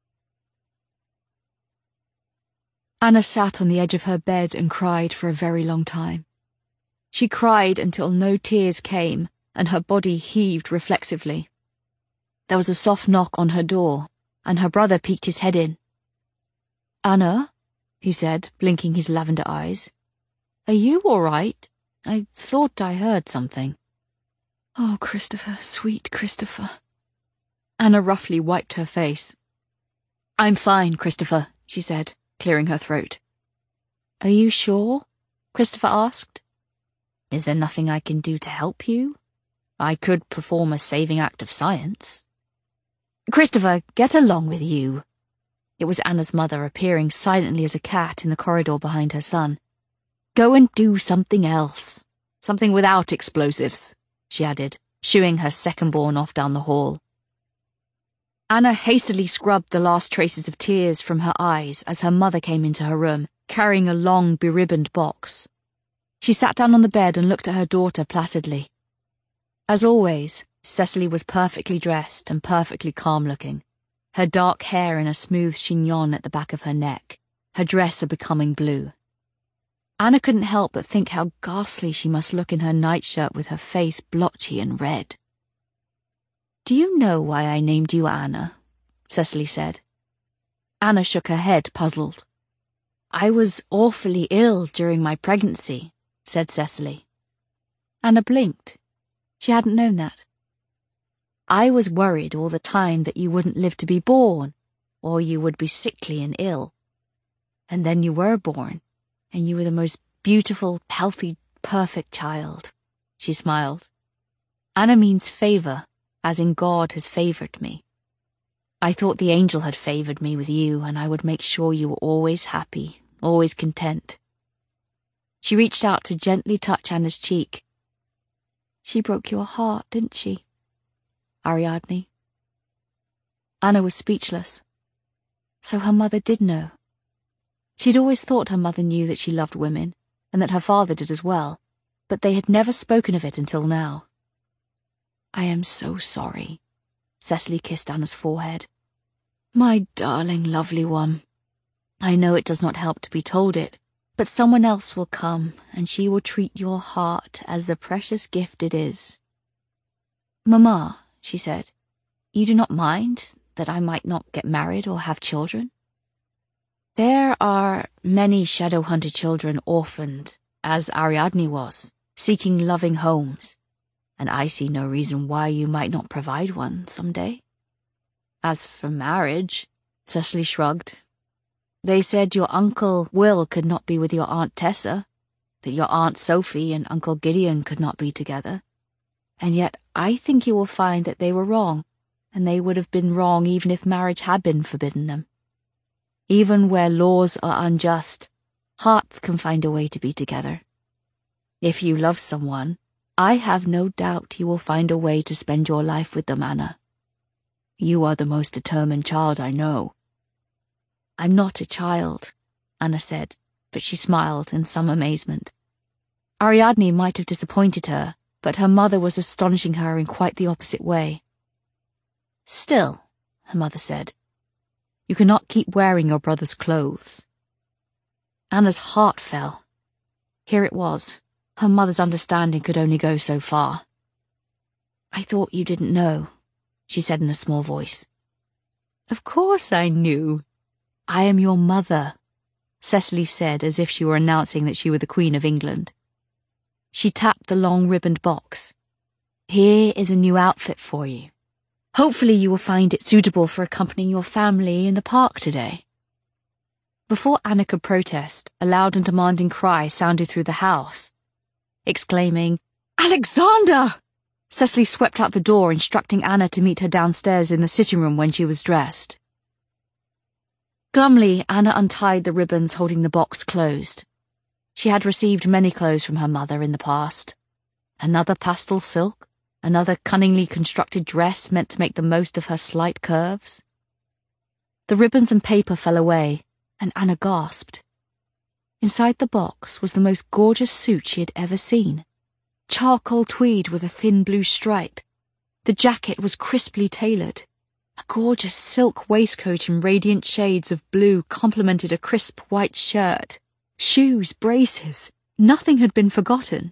Anna sat on the edge of her bed and cried for a very long time. She cried until no tears came and her body heaved reflexively. There was a soft knock on her door, and her brother peeked his head in. Anna, he said, blinking his lavender eyes. Are you all right? I thought I heard something. Oh, Christopher, sweet Christopher. Anna roughly wiped her face. I'm fine, Christopher, she said, clearing her throat. Are you sure? Christopher asked. Is there nothing I can do to help you? I could perform a saving act of science. Christopher, get along with you. It was Anna's mother appearing silently as a cat in the corridor behind her son. Go and do something else. Something without explosives, she added, shooing her second-born off down the hall. Anna hastily scrubbed the last traces of tears from her eyes as her mother came into her room, carrying a long, beribboned box. She sat down on the bed and looked at her daughter placidly. As always, Cecily was perfectly dressed and perfectly calm-looking, her dark hair in a smooth chignon at the back of her neck, her dress a becoming blue. Anna couldn't help but think how ghastly she must look in her nightshirt with her face blotchy and red. Do you know why I named you Anna? Cecily said. Anna shook her head, puzzled. I was awfully ill during my pregnancy, said Cecily. Anna blinked. She hadn't known that. I was worried all the time that you wouldn't live to be born, or you would be sickly and ill. And then you were born, and you were the most beautiful, healthy, perfect child. She smiled. Anna means favor, as in God has favored me. I thought the angel had favored me with you, and I would make sure you were always happy, always content. She reached out to gently touch Anna's cheek. She broke your heart, didn't she, Ariadne? Anna was speechless. So her mother did know. She'd always thought her mother knew that she loved women, and that her father did as well, but they had never spoken of it until now. I am so sorry. Cecily kissed Anna's forehead. My darling, lovely one. I know it does not help to be told it, but someone else will come, and she will treat your heart as the precious gift it is. Mamma, she said, you do not mind that I might not get married or have children? There are many shadow-hunted children orphaned, as Ariadne was, seeking loving homes, and I see no reason why you might not provide one some day. As for marriage, Cecily shrugged. They said your Uncle Will could not be with your Aunt Tessa, that your Aunt Sophie and Uncle Gideon could not be together. And yet I think you will find that they were wrong, and they would have been wrong even if marriage had been forbidden them. Even where laws are unjust, hearts can find a way to be together. If you love someone, I have no doubt you will find a way to spend your life with them, Anna. You are the most determined child I know. I'm not a child, Anna said, but she smiled in some amazement. Ariadne might have disappointed her, but her mother was astonishing her in quite the opposite way. Still, her mother said, you cannot keep wearing your brother's clothes. Anna's heart fell. Here it was. Her mother's understanding could only go so far. I thought you didn't know, she said in a small voice. Of course I knew. I am your mother, Cecily said as if she were announcing that she were the Queen of England. She tapped the long ribboned box. Here is a new outfit for you. Hopefully you will find it suitable for accompanying your family in the park today. Before Anna could protest, a loud and demanding cry sounded through the house. Exclaiming, Alexander! Cecily swept out the door, instructing Anna to meet her downstairs in the sitting room when she was dressed. Glumly, Anna untied the ribbons holding the box closed. She had received many clothes from her mother in the past. Another pastel silk, another cunningly constructed dress meant to make the most of her slight curves. The ribbons and paper fell away, and Anna gasped. Inside the box was the most gorgeous suit she had ever seen. Charcoal tweed with a thin blue stripe. The jacket was crisply tailored. A gorgeous silk waistcoat in radiant shades of blue complemented a crisp white shirt. Shoes, braces, nothing had been forgotten.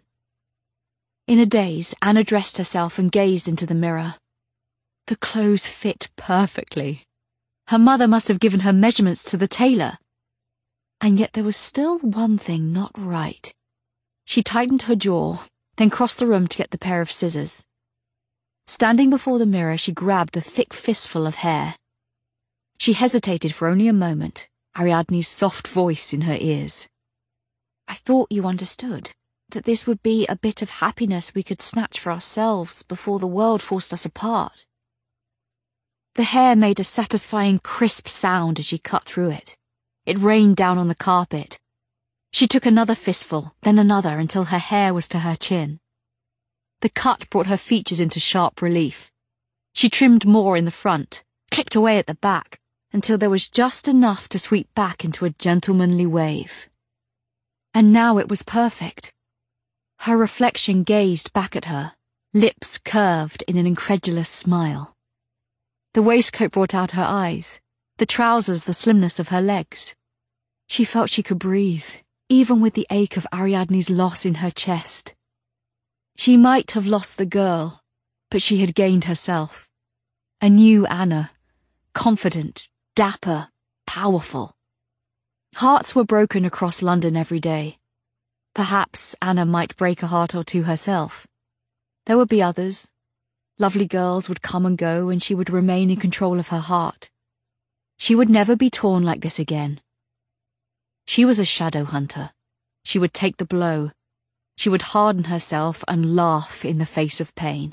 In a daze, Anna dressed herself and gazed into the mirror. The clothes fit perfectly. Her mother must have given her measurements to the tailor. And yet there was still one thing not right. She tightened her jaw, then crossed the room to get the pair of scissors. Standing before the mirror, she grabbed a thick fistful of hair. She hesitated for only a moment, Ariadne's soft voice in her ears. I thought you understood, that this would be a bit of happiness we could snatch for ourselves before the world forced us apart. The hair made a satisfying crisp sound as she cut through it. It rained down on the carpet. She took another fistful, then another, until her hair was to her chin. The cut brought her features into sharp relief. She trimmed more in the front, clipped away at the back, until there was just enough to sweep back into a gentlemanly wave. And now it was perfect. Her reflection gazed back at her, lips curved in an incredulous smile. The waistcoat brought out her eyes, the trousers the slimness of her legs. She felt she could breathe, even with the ache of Ariadne's loss in her chest. She might have lost the girl, but she had gained herself. A new Anna, confident, dapper, powerful. Hearts were broken across London every day. Perhaps Anna might break a heart or two herself. There would be others. Lovely girls would come and go, and she would remain in control of her heart. She would never be torn like this again. She was a shadow hunter. She would take the blow. She would harden herself and laugh in the face of pain.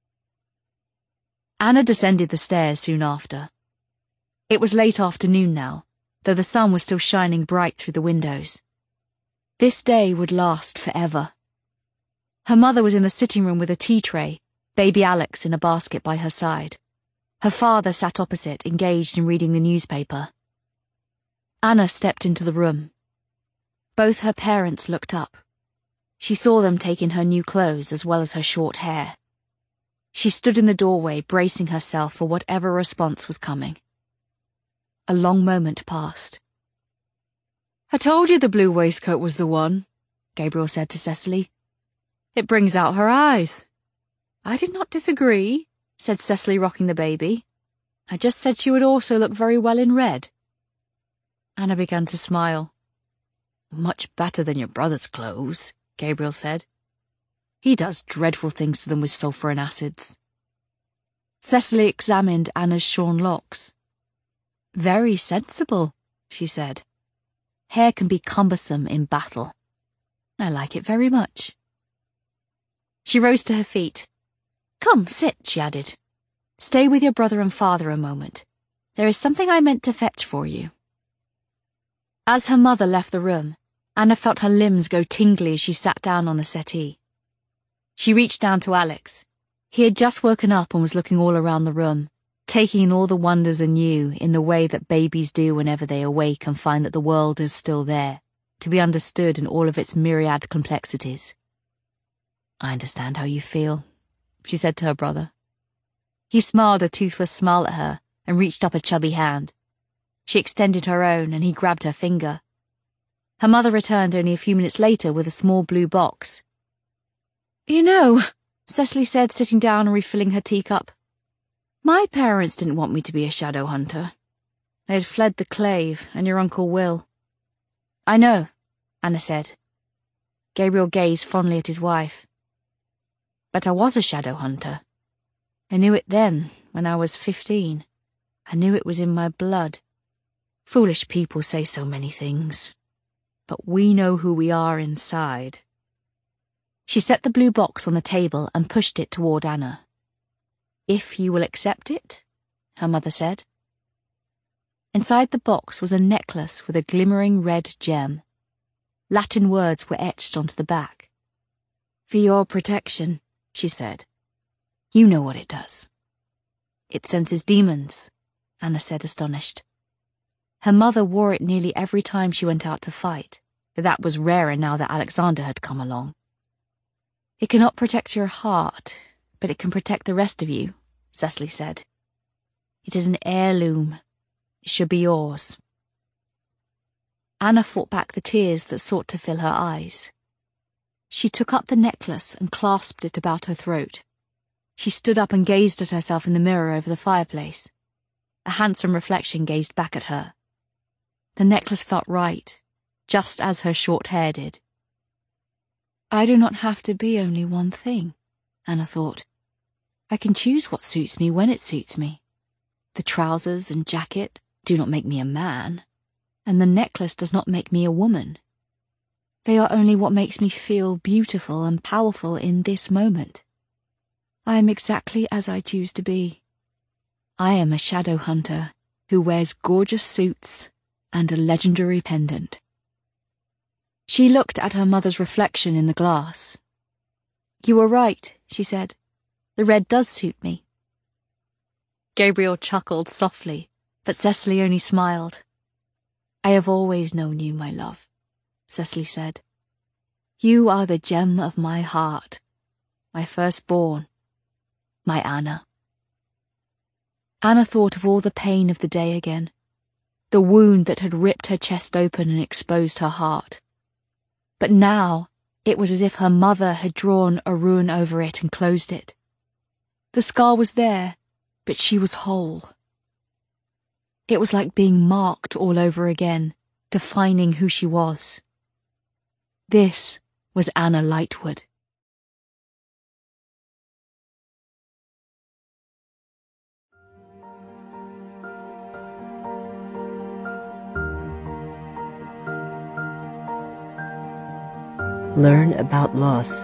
Anna descended the stairs soon after. It was late afternoon now, though the sun was still shining bright through the windows. This day would last forever. Her mother was in the sitting room with a tea tray, baby Alex in a basket by her side. Her father sat opposite, engaged in reading the newspaper. Anna stepped into the room. Both her parents looked up. She saw them take in her new clothes as well as her short hair. She stood in the doorway, bracing herself for whatever response was coming. A long moment passed. I told you the blue waistcoat was the one, Gabriel said to Cecily. It brings out her eyes. I did not disagree, said Cecily, rocking the baby. I just said she would also look very well in red. Anna began to smile. Much better than your brother's clothes, Gabriel said. He does dreadful things to them with sulphur and acids. Cecily examined Anna's shorn locks. Very sensible, she said. Hair can be cumbersome in battle. I like it very much. She rose to her feet. Come, sit, she added. Stay with your brother and father a moment. There is something I meant to fetch for you. As her mother left the room, Anna felt her limbs go tingly as she sat down on the settee. She reached down to Alex. He had just woken up and was looking all around the room, taking in all the wonders anew in the way that babies do whenever they awake and find that the world is still there, to be understood in all of its myriad complexities. "I understand how you feel," she said to her brother. He smiled a toothless smile at her and reached up a chubby hand. She extended her own and he grabbed her finger. Her mother returned only a few minutes later with a small blue box. "You know," Cecily said, sitting down and refilling her teacup, "my parents didn't want me to be a shadow hunter. They had fled the Clave and your Uncle Will." "I know," Anna said. Gabriel gazed fondly at his wife. "But I was a shadow hunter. I knew it then, when I was 15. I knew it was in my blood. Foolish people say so many things. But we know who we are inside." She set the blue box on the table and pushed it toward Anna. "If you will accept it," her mother said. Inside the box was a necklace with a glimmering red gem. Latin words were etched onto the back. "For your protection," she said. "You know what it does." "It senses demons," Anna said, astonished. Her mother wore it nearly every time she went out to fight, but that was rarer now that Alexander had come along. "It cannot protect your heart, but it can protect the rest of you," Cecily said. "It is an heirloom. It should be yours." Anna fought back the tears that sought to fill her eyes. She took up the necklace and clasped it about her throat. She stood up and gazed at herself in the mirror over the fireplace. A handsome reflection gazed back at her. The necklace felt right, just as her short hair did. "I do not have to be only one thing," Anna thought. "I can choose what suits me when it suits me. The trousers and jacket do not make me a man, and the necklace does not make me a woman. They are only what makes me feel beautiful and powerful in this moment. I am exactly as I choose to be. I am a shadow hunter who wears gorgeous suits and a legendary pendant." She looked at her mother's reflection in the glass. "You were right," she said. "The red does suit me." Gabriel chuckled softly, but Cecily only smiled. "I have always known you, my love," Cecily said. "You are the gem of my heart, my firstborn, my Anna." Anna thought of all the pain of the day again, the wound that had ripped her chest open and exposed her heart. But now it was as if her mother had drawn a ruin over it and closed it. The scar was there, but she was whole. It was like being marked all over again, defining who she was. This was Anna Lightwood. Learn about loss.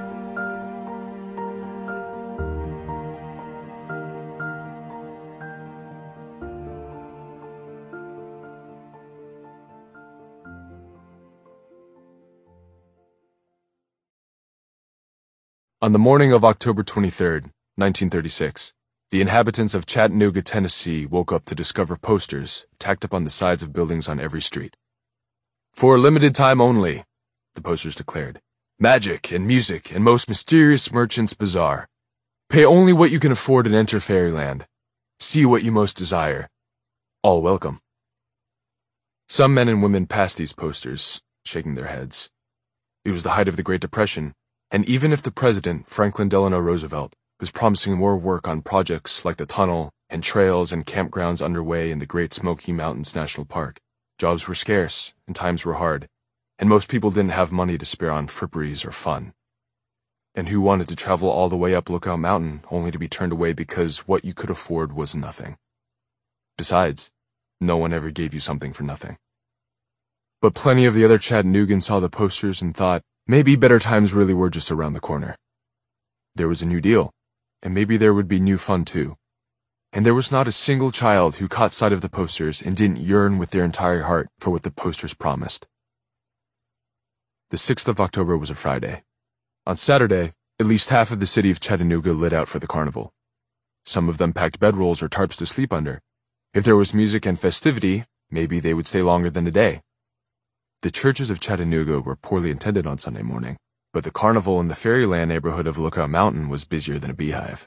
On the morning of October 23rd, 1936, the inhabitants of Chattanooga, Tennessee woke up to discover posters tacked up on the sides of buildings on every street. "For a limited time only," the posters declared. "Magic and music and most mysterious merchants' bazaar. Pay only what you can afford and enter fairyland. See what you most desire. All welcome." Some men and women passed these posters, shaking their heads. It was the height of the Great Depression, and even if the president, Franklin Delano Roosevelt, was promising more work on projects like the tunnel and trails and campgrounds underway in the Great Smoky Mountains National Park, jobs were scarce and times were hard, and most people didn't have money to spare on fripperies or fun. And who wanted to travel all the way up Lookout Mountain only to be turned away because what you could afford was nothing? Besides, no one ever gave you something for nothing. But plenty of the other Chattanoogans saw the posters and thought, maybe better times really were just around the corner. There was a new deal, and maybe there would be new fun too. And there was not a single child who caught sight of the posters and didn't yearn with their entire heart for what the posters promised. The 6th of October was a Friday. On Saturday, at least half of the city of Chattanooga lit out for the carnival. Some of them packed bedrolls or tarps to sleep under. If there was music and festivity, maybe they would stay longer than a day. The churches of Chattanooga were poorly attended on Sunday morning, but the carnival in the Fairyland neighborhood of Lookout Mountain was busier than a beehive.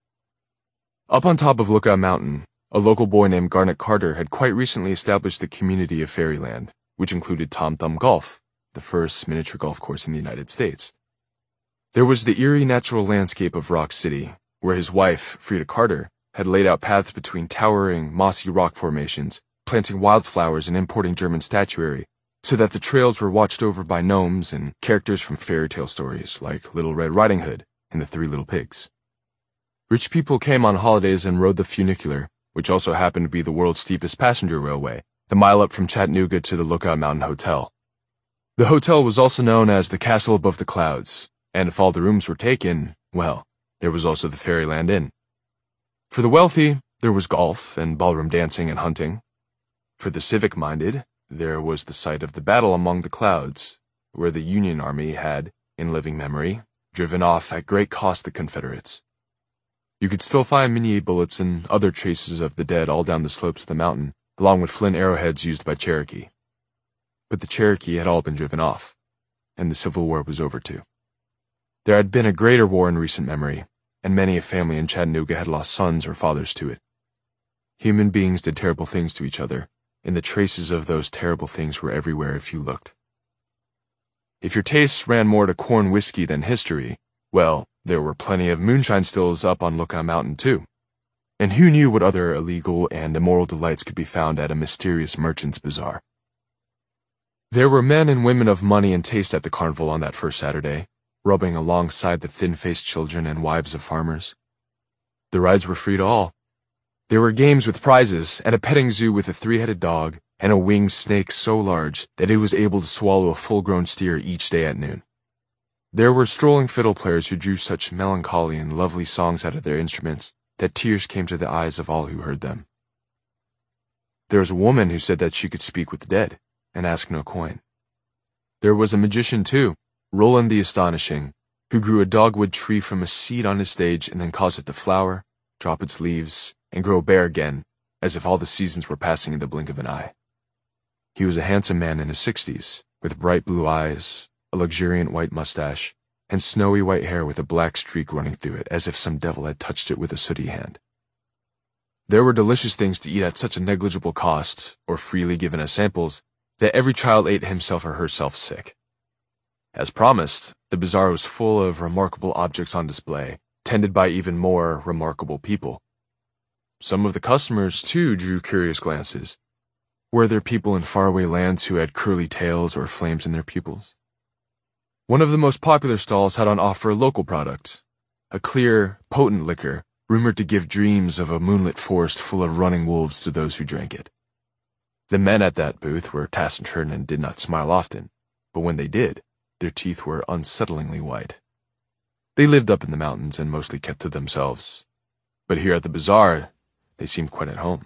Up on top of Lookout Mountain, a local boy named Garnet Carter had quite recently established the community of Fairyland, which included Tom Thumb Golf, the first miniature golf course in the United States. There was the eerie natural landscape of Rock City, where his wife, Frida Carter, had laid out paths between towering, mossy rock formations, planting wildflowers and importing German statuary, so that the trails were watched over by gnomes and characters from fairy tale stories like Little Red Riding Hood and the Three Little Pigs. Rich people came on holidays and rode the funicular, which also happened to be the world's steepest passenger railway, the mile up from Chattanooga to the Lookout Mountain Hotel. The hotel was also known as the Castle Above the Clouds, and if all the rooms were taken, well, there was also the Fairyland Inn. For the wealthy, there was golf and ballroom dancing and hunting. For the civic-minded, there was the site of the battle among the clouds, where the Union Army had, in living memory, driven off at great cost the Confederates. You could still find Minié bullets and other traces of the dead all down the slopes of the mountain, along with flint arrowheads used by Cherokee. But the Cherokee had all been driven off, and the Civil War was over too. There had been a greater war in recent memory, and many a family in Chattanooga had lost sons or fathers to it. Human beings did terrible things to each other, and the traces of those terrible things were everywhere if you looked. If your tastes ran more to corn whiskey than history, well, there were plenty of moonshine stills up on Lookout Mountain too. And who knew what other illegal and immoral delights could be found at a mysterious merchant's bazaar? There were men and women of money and taste at the carnival on that first Saturday, rubbing alongside the thin-faced children and wives of farmers. The rides were free to all. There were games with prizes, and a petting zoo with a three-headed dog, and a winged snake so large that it was able to swallow a full-grown steer each day at noon. There were strolling fiddle players who drew such melancholy and lovely songs out of their instruments that tears came to the eyes of all who heard them. There was a woman who said that she could speak with the dead, and ask no coin. There was a magician, too, Roland the Astonishing, who grew a dogwood tree from a seed on his stage and then caused it to flower, drop its leaves, and grow bare again, as if all the seasons were passing in the blink of an eye. He was a handsome man in his 60s, with bright blue eyes, a luxuriant white mustache, and snowy white hair with a black streak running through it, as if some devil had touched it with a sooty hand. There were delicious things to eat at such a negligible cost, or freely given as samples, that every child ate himself or herself sick. As promised, the bazaar was full of remarkable objects on display, tended by even more remarkable people. Some of the customers, too, drew curious glances. Were there people in faraway lands who had curly tails or flames in their pupils? One of the most popular stalls had on offer a local product, a clear, potent liquor, rumored to give dreams of a moonlit forest full of running wolves to those who drank it. The men at that booth were taciturn and did not smile often, but when they did, their teeth were unsettlingly white. They lived up in the mountains and mostly kept to themselves, but here at the bazaar, they seemed quite at home.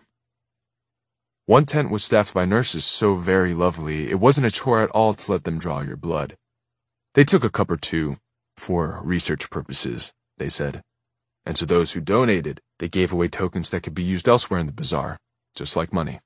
One tent was staffed by nurses so very lovely it wasn't a chore at all to let them draw your blood. They took a cup or two, for research purposes, they said, and to those who donated, they gave away tokens that could be used elsewhere in the bazaar, just like money.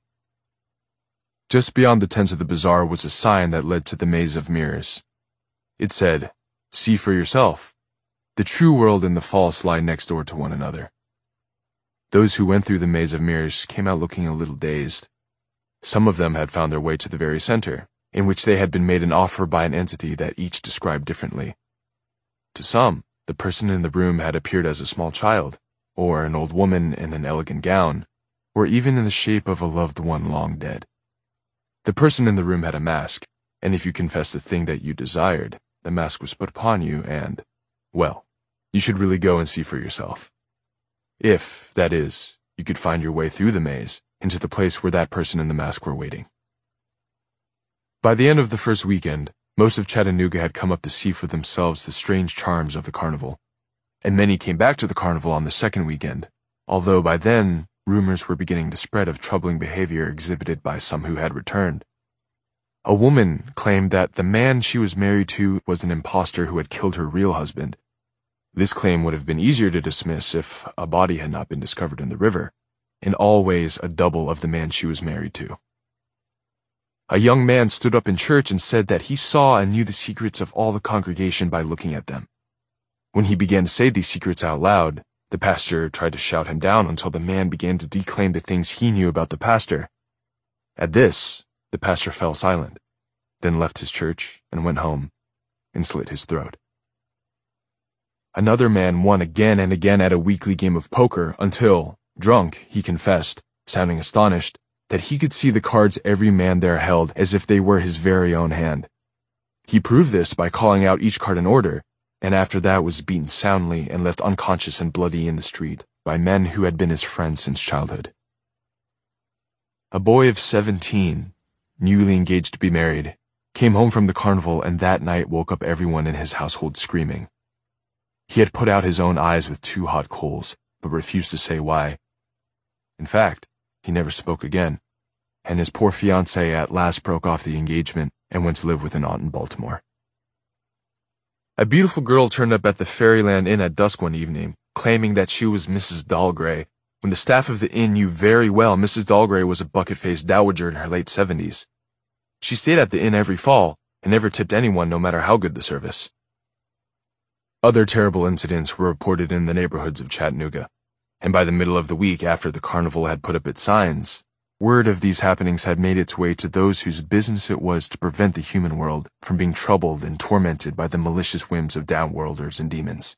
Just beyond the tents of the bazaar was a sign that led to the Maze of Mirrors. It said, "See for yourself. The true world and the false lie next door to one another." Those who went through the Maze of Mirrors came out looking a little dazed. Some of them had found their way to the very center, in which they had been made an offer by an entity that each described differently. To some, the person in the room had appeared as a small child, or an old woman in an elegant gown, or even in the shape of a loved one long dead. The person in the room had a mask, and if you confessed the thing that you desired, the mask was put upon you and, well, you should really go and see for yourself. If, that is, you could find your way through the maze into the place where that person in the mask were waiting. By the end of the first weekend, most of Chattanooga had come up to see for themselves the strange charms of the carnival, and many came back to the carnival on the second weekend, although by then, rumors were beginning to spread of troubling behavior exhibited by some who had returned. A woman claimed that the man she was married to was an impostor who had killed her real husband. This claim would have been easier to dismiss if a body had not been discovered in the river, in all ways a double of the man she was married to. A young man stood up in church and said that he saw and knew the secrets of all the congregation by looking at them. When he began to say these secrets out loud, the pastor tried to shout him down until the man began to declaim the things he knew about the pastor. At this, the pastor fell silent, then left his church and went home and slit his throat. Another man won again and again at a weekly game of poker until, drunk, he confessed, sounding astonished, that he could see the cards every man there held as if they were his very own hand. He proved this by calling out each card in order, and after that was beaten soundly and left unconscious and bloody in the street by men who had been his friends since childhood. A boy of 17, newly engaged to be married, came home from the carnival and that night woke up everyone in his household screaming. He had put out his own eyes with 2 hot coals, but refused to say why. In fact, he never spoke again, and his poor fiancée at last broke off the engagement and went to live with an aunt in Baltimore. A beautiful girl turned up at the Fairyland Inn at dusk one evening, claiming that she was Mrs. Dalgrey, when the staff of the inn knew very well Mrs. Dalgrey was a bucket-faced dowager in her late 70s. She stayed at the inn every fall and never tipped anyone no matter how good the service. Other terrible incidents were reported in the neighborhoods of Chattanooga, and by the middle of the week after the carnival had put up its signs, word of these happenings had made its way to those whose business it was to prevent the human world from being troubled and tormented by the malicious whims of downworlders and demons.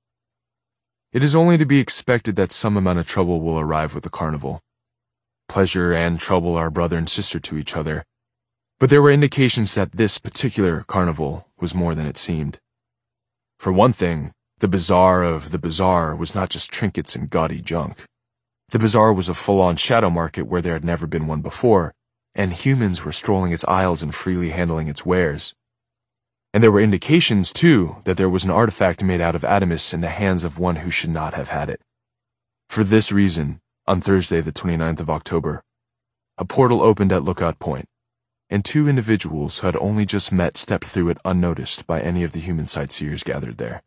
It is only to be expected that some amount of trouble will arrive with the carnival. Pleasure and trouble are brother and sister to each other, but there were indications that this particular carnival was more than it seemed. For one thing, the bazaar of the bazaar was not just trinkets and gaudy junk. The bazaar was a full-on shadow market where there had never been one before, and humans were strolling its aisles and freely handling its wares. And there were indications, too, that there was an artifact made out of Adamus in the hands of one who should not have had it. For this reason, on Thursday the 29th of October, a portal opened at Lookout Point, and 2 individuals who had only just met stepped through it unnoticed by any of the human sightseers gathered there.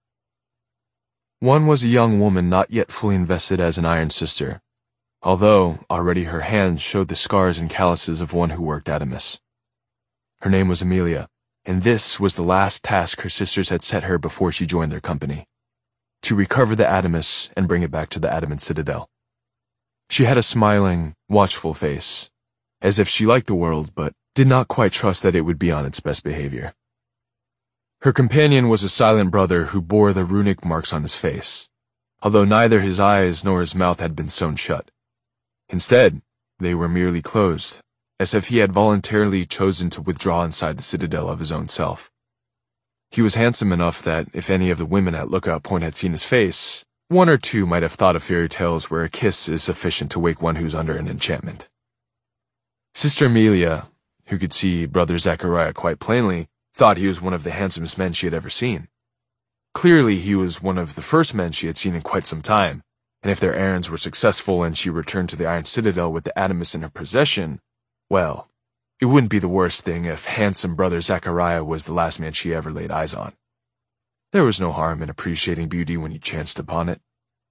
One was a young woman not yet fully invested as an Iron Sister, although already her hands showed the scars and calluses of one who worked Adamus. Her name was Amelia, and this was the last task her sisters had set her before she joined their company: to recover the Adamus and bring it back to the Adamant Citadel. She had a smiling, watchful face, as if she liked the world but did not quite trust that it would be on its best behavior. Her companion was a silent brother who bore the runic marks on his face, although neither his eyes nor his mouth had been sewn shut. Instead, they were merely closed, as if he had voluntarily chosen to withdraw inside the citadel of his own self. He was handsome enough that if any of the women at Lookout Point had seen his face, 1 or 2 might have thought of fairy tales where a kiss is sufficient to wake one who's under an enchantment. Sister Amelia, who could see Brother Zachariah quite plainly, thought he was one of the handsomest men she had ever seen. Clearly, he was one of the first men she had seen in quite some time, and if their errands were successful and she returned to the Iron Citadel with the Adamus in her possession, well, it wouldn't be the worst thing if handsome Brother Zachariah was the last man she ever laid eyes on. There was no harm in appreciating beauty when you chanced upon it.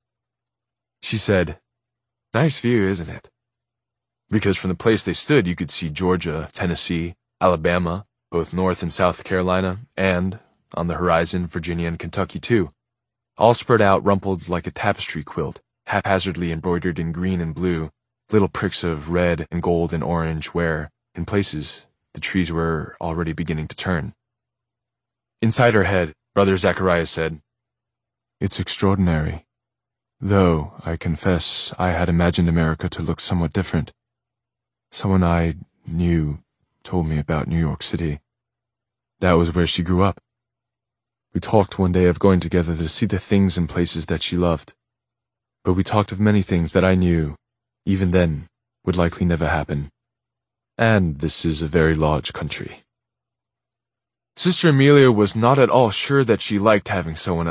She said, "Nice view, isn't it?" Because from the place they stood you could see Georgia, Tennessee, Alabama, both North and South Carolina, and, on the horizon, Virginia and Kentucky too, all spread out rumpled like a tapestry quilt, haphazardly embroidered in green and blue, little pricks of red and gold and orange where, in places, the trees were already beginning to turn. Inside her head, Brother Zachariah said, "It's extraordinary, though, I confess, I had imagined America to look somewhat different. Someone I knew told me about New York City. That was where she grew up. We talked one day of going together to see the things and places that she loved. But we talked of many things that I knew, even then, would likely never happen. And this is a very large country." Sister Amelia was not at all sure that she liked having someone